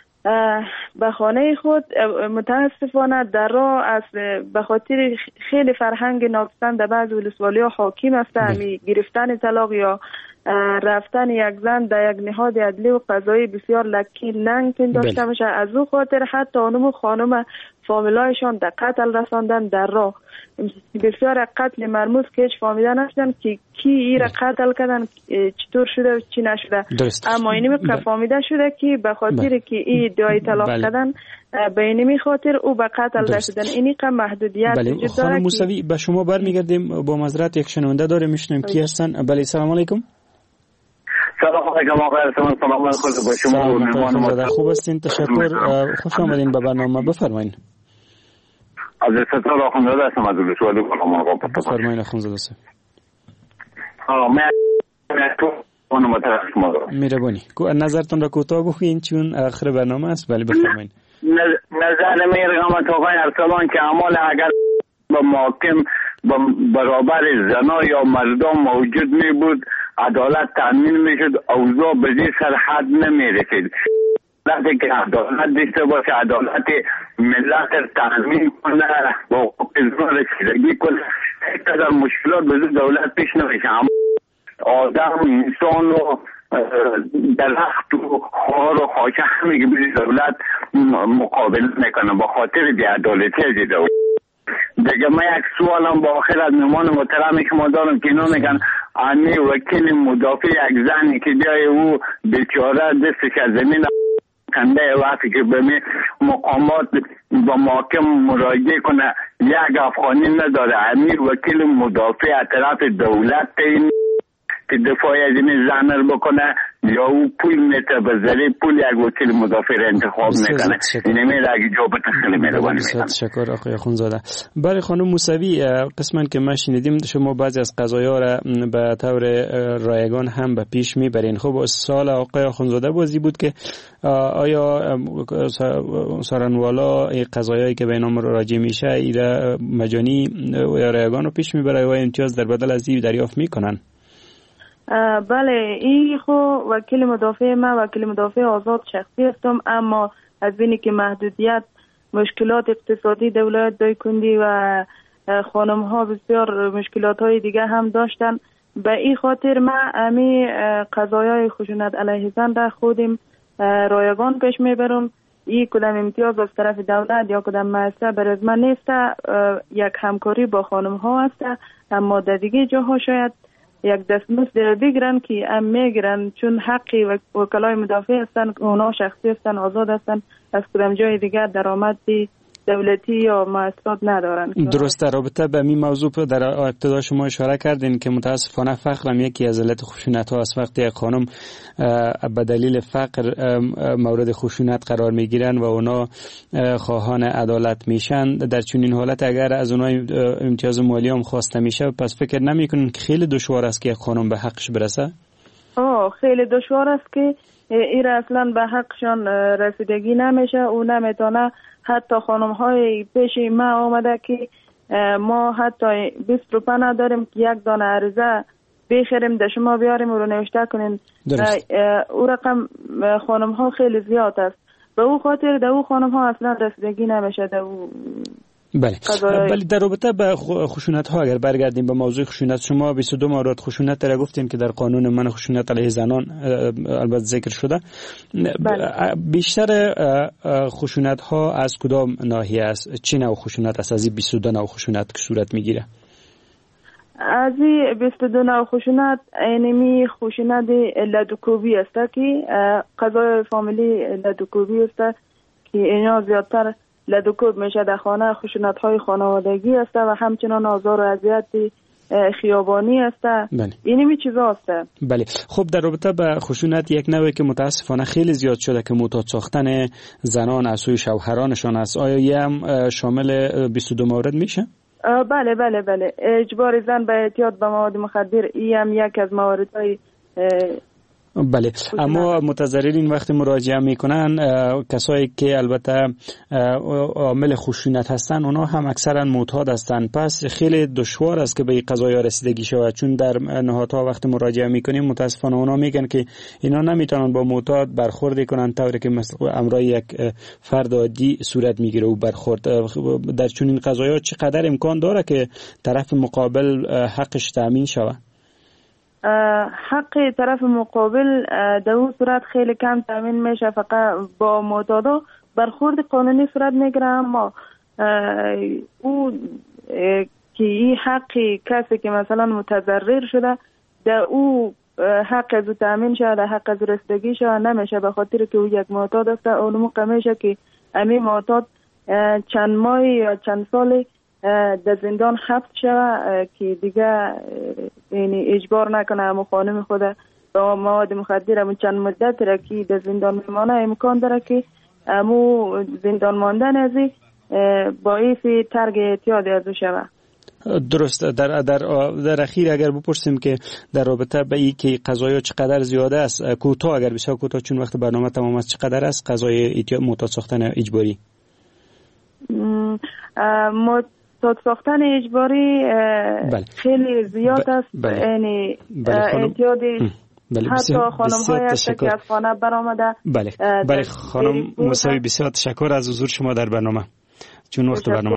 به خانه خود. متاسفانه در راه از به خاطر خیلی فرهنگ ناپسند در بعض ولسوالی ها حاکم است، همی گرفتن طلاق یا رفتن یک زن در یک نهاد عدلی و قضایی بسیار لکی لنگ پنداشته میشه. از او خاطر حتی اونمو خانم فامیلایشان در قتل رساندن در راه. بسیار قتل مرموز که هیچ فامیده نشدن که کی ای را قتل کردن، چطور شده و چی نشده. درست. اما اینمی که فامیده شده که به خاطر که ای ادعای طلاق کردن به اینمی خاطر او به قتل رسیدن. اینی که محدودیت وجود داره. خانم موسوی به شما برمیگردیم. با معذرت یک شنونده داره میشنیم کی هستن. بله سلام علیکم. سلام علیکم آقای ارسلان، سلام علیکم با شما و مهمان. خوب هستین؟ تشکر. خوش آمدین به برنامه. بفرمایید. از ستاره آخونزاده هستم از ولسوالی کنم آقا. بفرمایید آخونزاده هستم. آقا من تو اونو مطرح شما دارم. میربانی نظرتون را کوتاه بخوین چون آخر برنامه است. بله بفرمایید. نظر میرگم تو آقای ارسلان که اعمال اگر با محاکم برابر زنا یا مردم موجود می بود عدالت تامین میشد، اوضاع به این سرحد نمیرسید. وقتی که عدالت داشته باشه، عدالت ملت تامین کنه و حقوق رسیدگی کنه، اینقدر مشکلات به دولت پیش نمیشه. آدم انسان و درخت و خار و خاکه همه که به دولت مقابل میکنه با خاطر بی‌عدالتی از دولت. دیگه من یک سوالم با آخر از مهمان محترمی که ما دارم که اینا میگن آنی وکیل مدافع یک زنی که جای او بیچاره دستش از زمین کنده وقتی که به مقامات با محاکم مراجعه کنه یک افغانی نداره. امیر وکیل مدافع از طرف دولت که دفاع از این زن رو بکنه یا او پول میته به ذریعه پول یک وکیل مدافع رو انتخاب میکنه. این میره اگه جوابت خیلی مهربانی میکنم. تشکر آقای اخونزاده. برای خانم موسوی قسماً که ما شنیدیم شما بعضی از قضایا را به طور رایگان هم به پیش میبرین. خب سوال آقای اخونزاده بازی بود که آیا سارنوالا قضایایی که به اینا راجع میشه ایرا مجانی یا رایگان رو پیش میبره و امتیاز در بدل از این دریافت میکنن؟ بله این خو وکیل مدافع من وکیل مدافع آزاد شخصی هستم، اما از بینی که محدودیت مشکلات اقتصادی در ولایت دایکنډي و خانم ها بسیار مشکلات های دیگه هم داشتن، به این خاطر من امی قضایای خشونت علیه زن را خودم رایگان پیش میبرم. این کدام امتیاز از طرف دولت یا کدام مؤسسه برای من نیست، یک همکاری با خانم ها است، اما در دیگه جاها شاید یک دستمزد بگیرن که ام میگیرن چون حقی وکلای مدافع هستن، اونا شخصی هستن، آزاد هستن، از کدام جای دیگر درآمدی دولتی یا مؤسسات ندارن. درسته. رابطه به این موضوع در ابتدا شما اشاره کردین که متاسفانه فقر هم یکی از علت خشونت ها است. وقتی یک خانم به دلیل فقر مورد خشونت قرار میگیرن و اونا خواهان عدالت میشن، در چنین حالت اگر از اونا امتیاز مالی هم خواسته میشه، پس فکر نمیکنین که خیلی دشوار است که یک خانم به حقش برسه؟ آه خیلی دشوار است که این اصلا به حقشان رسیدگی نمیشه. او نمیتونه. حتی خانم های پیش ما آمده که ما حتی بیست روپه نداریم که یک دانه عریضه بخریم در شما بیاریم و رو نوشته کنین. او رقم خانم ها خیلی زیاد است. به او خاطر در او خانم ها اصلا رسیدگی نمیشه در او. بله. ولی در رابطه با خشونت ها اگر برگردیم به موضوع خشونت، شما بیست و دو مورد خشونت را گفتین که در قانون من خشونت علیه زنان البته ذکر شده. بله. بیشتر خشونت ها از کدام ناحیه است؟ چه نوع خشونت است از این بیست و دو نوع خشونت که صورت میگیره؟ از این بیست و دو نوع خشونت اینمی خشونت لدوکوبی است که قضای فامیلی لدوکوبی است که اینا زیادتر لدوکوب میشه در خانه، خشونت های خانوادگی است و همچنان آزار و اذیت خیابانی است. بله. اینمی چیزا است. بله. خب در رابطه با خشونت یک نوعی که متاسفانه خیلی زیاد شده که معتاد ساختن زنان از سوی شوهرانشان است، آیا یه هم شامل بیست و دو مورد میشه؟ بله بله بله. اجبار زن به اعتیاد به مواد مخدر این هم یک از مواردهای. بله. اما متضررین وقتی مراجعه میکنن، کسایی که البته عامل خشونت هستن اونا هم اکثرا معتاد هستن، پس خیلی دشوار است که به این قضایا رسیدگی شود، چون در نهادها وقتی مراجعه میکنیم متاسفانه اونا میگن که اینا نمیتونن با معتاد برخورد کنن طوری که مثل امرای یک فرد عادی صورت میگیره و برخورد. در چنین قضایا چقدر امکان داره که طرف مقابل حقش تامین شود؟ حق طرف مقابل در اون صورت خیلی کم تامین میشه، فقط با معتادا برخورد قانونی صورت میگیره، اما او که این حق کسی که مثلا متضرر شده در او حق از تامین شده، در حق از رسیدگی شده نمیشه، به خاطر که او یک معتاد است. اون موقع میشه که امی معتاد چند ماه یا چند سال در زندان حبس شده که دیگه یعنی اجبار نکنه همون خانم خود با مواد مخدر همون چند مدت را که در زندان میمانه امکان داره که همون زندان ماندن ازی باعث ترک اعتیاد از او شده. درست. در در در اخیر اگر بپرسیم که در رابطه به این که قضایا چقدر زیاده است، کوتاه اگر بسیار کوتاه چون وقت برنامه تمام است، چقدر است قضای معتاد ساختن اجباری؟ معتاد ساختن اجباری بله. خیلی زیاد است، یعنی اعتیادی حتی خانم های هست که از خانه برآمده. بله بله خانم موسوی بسیار تشکر از حضور شما در برنامه. چون وقت برنامه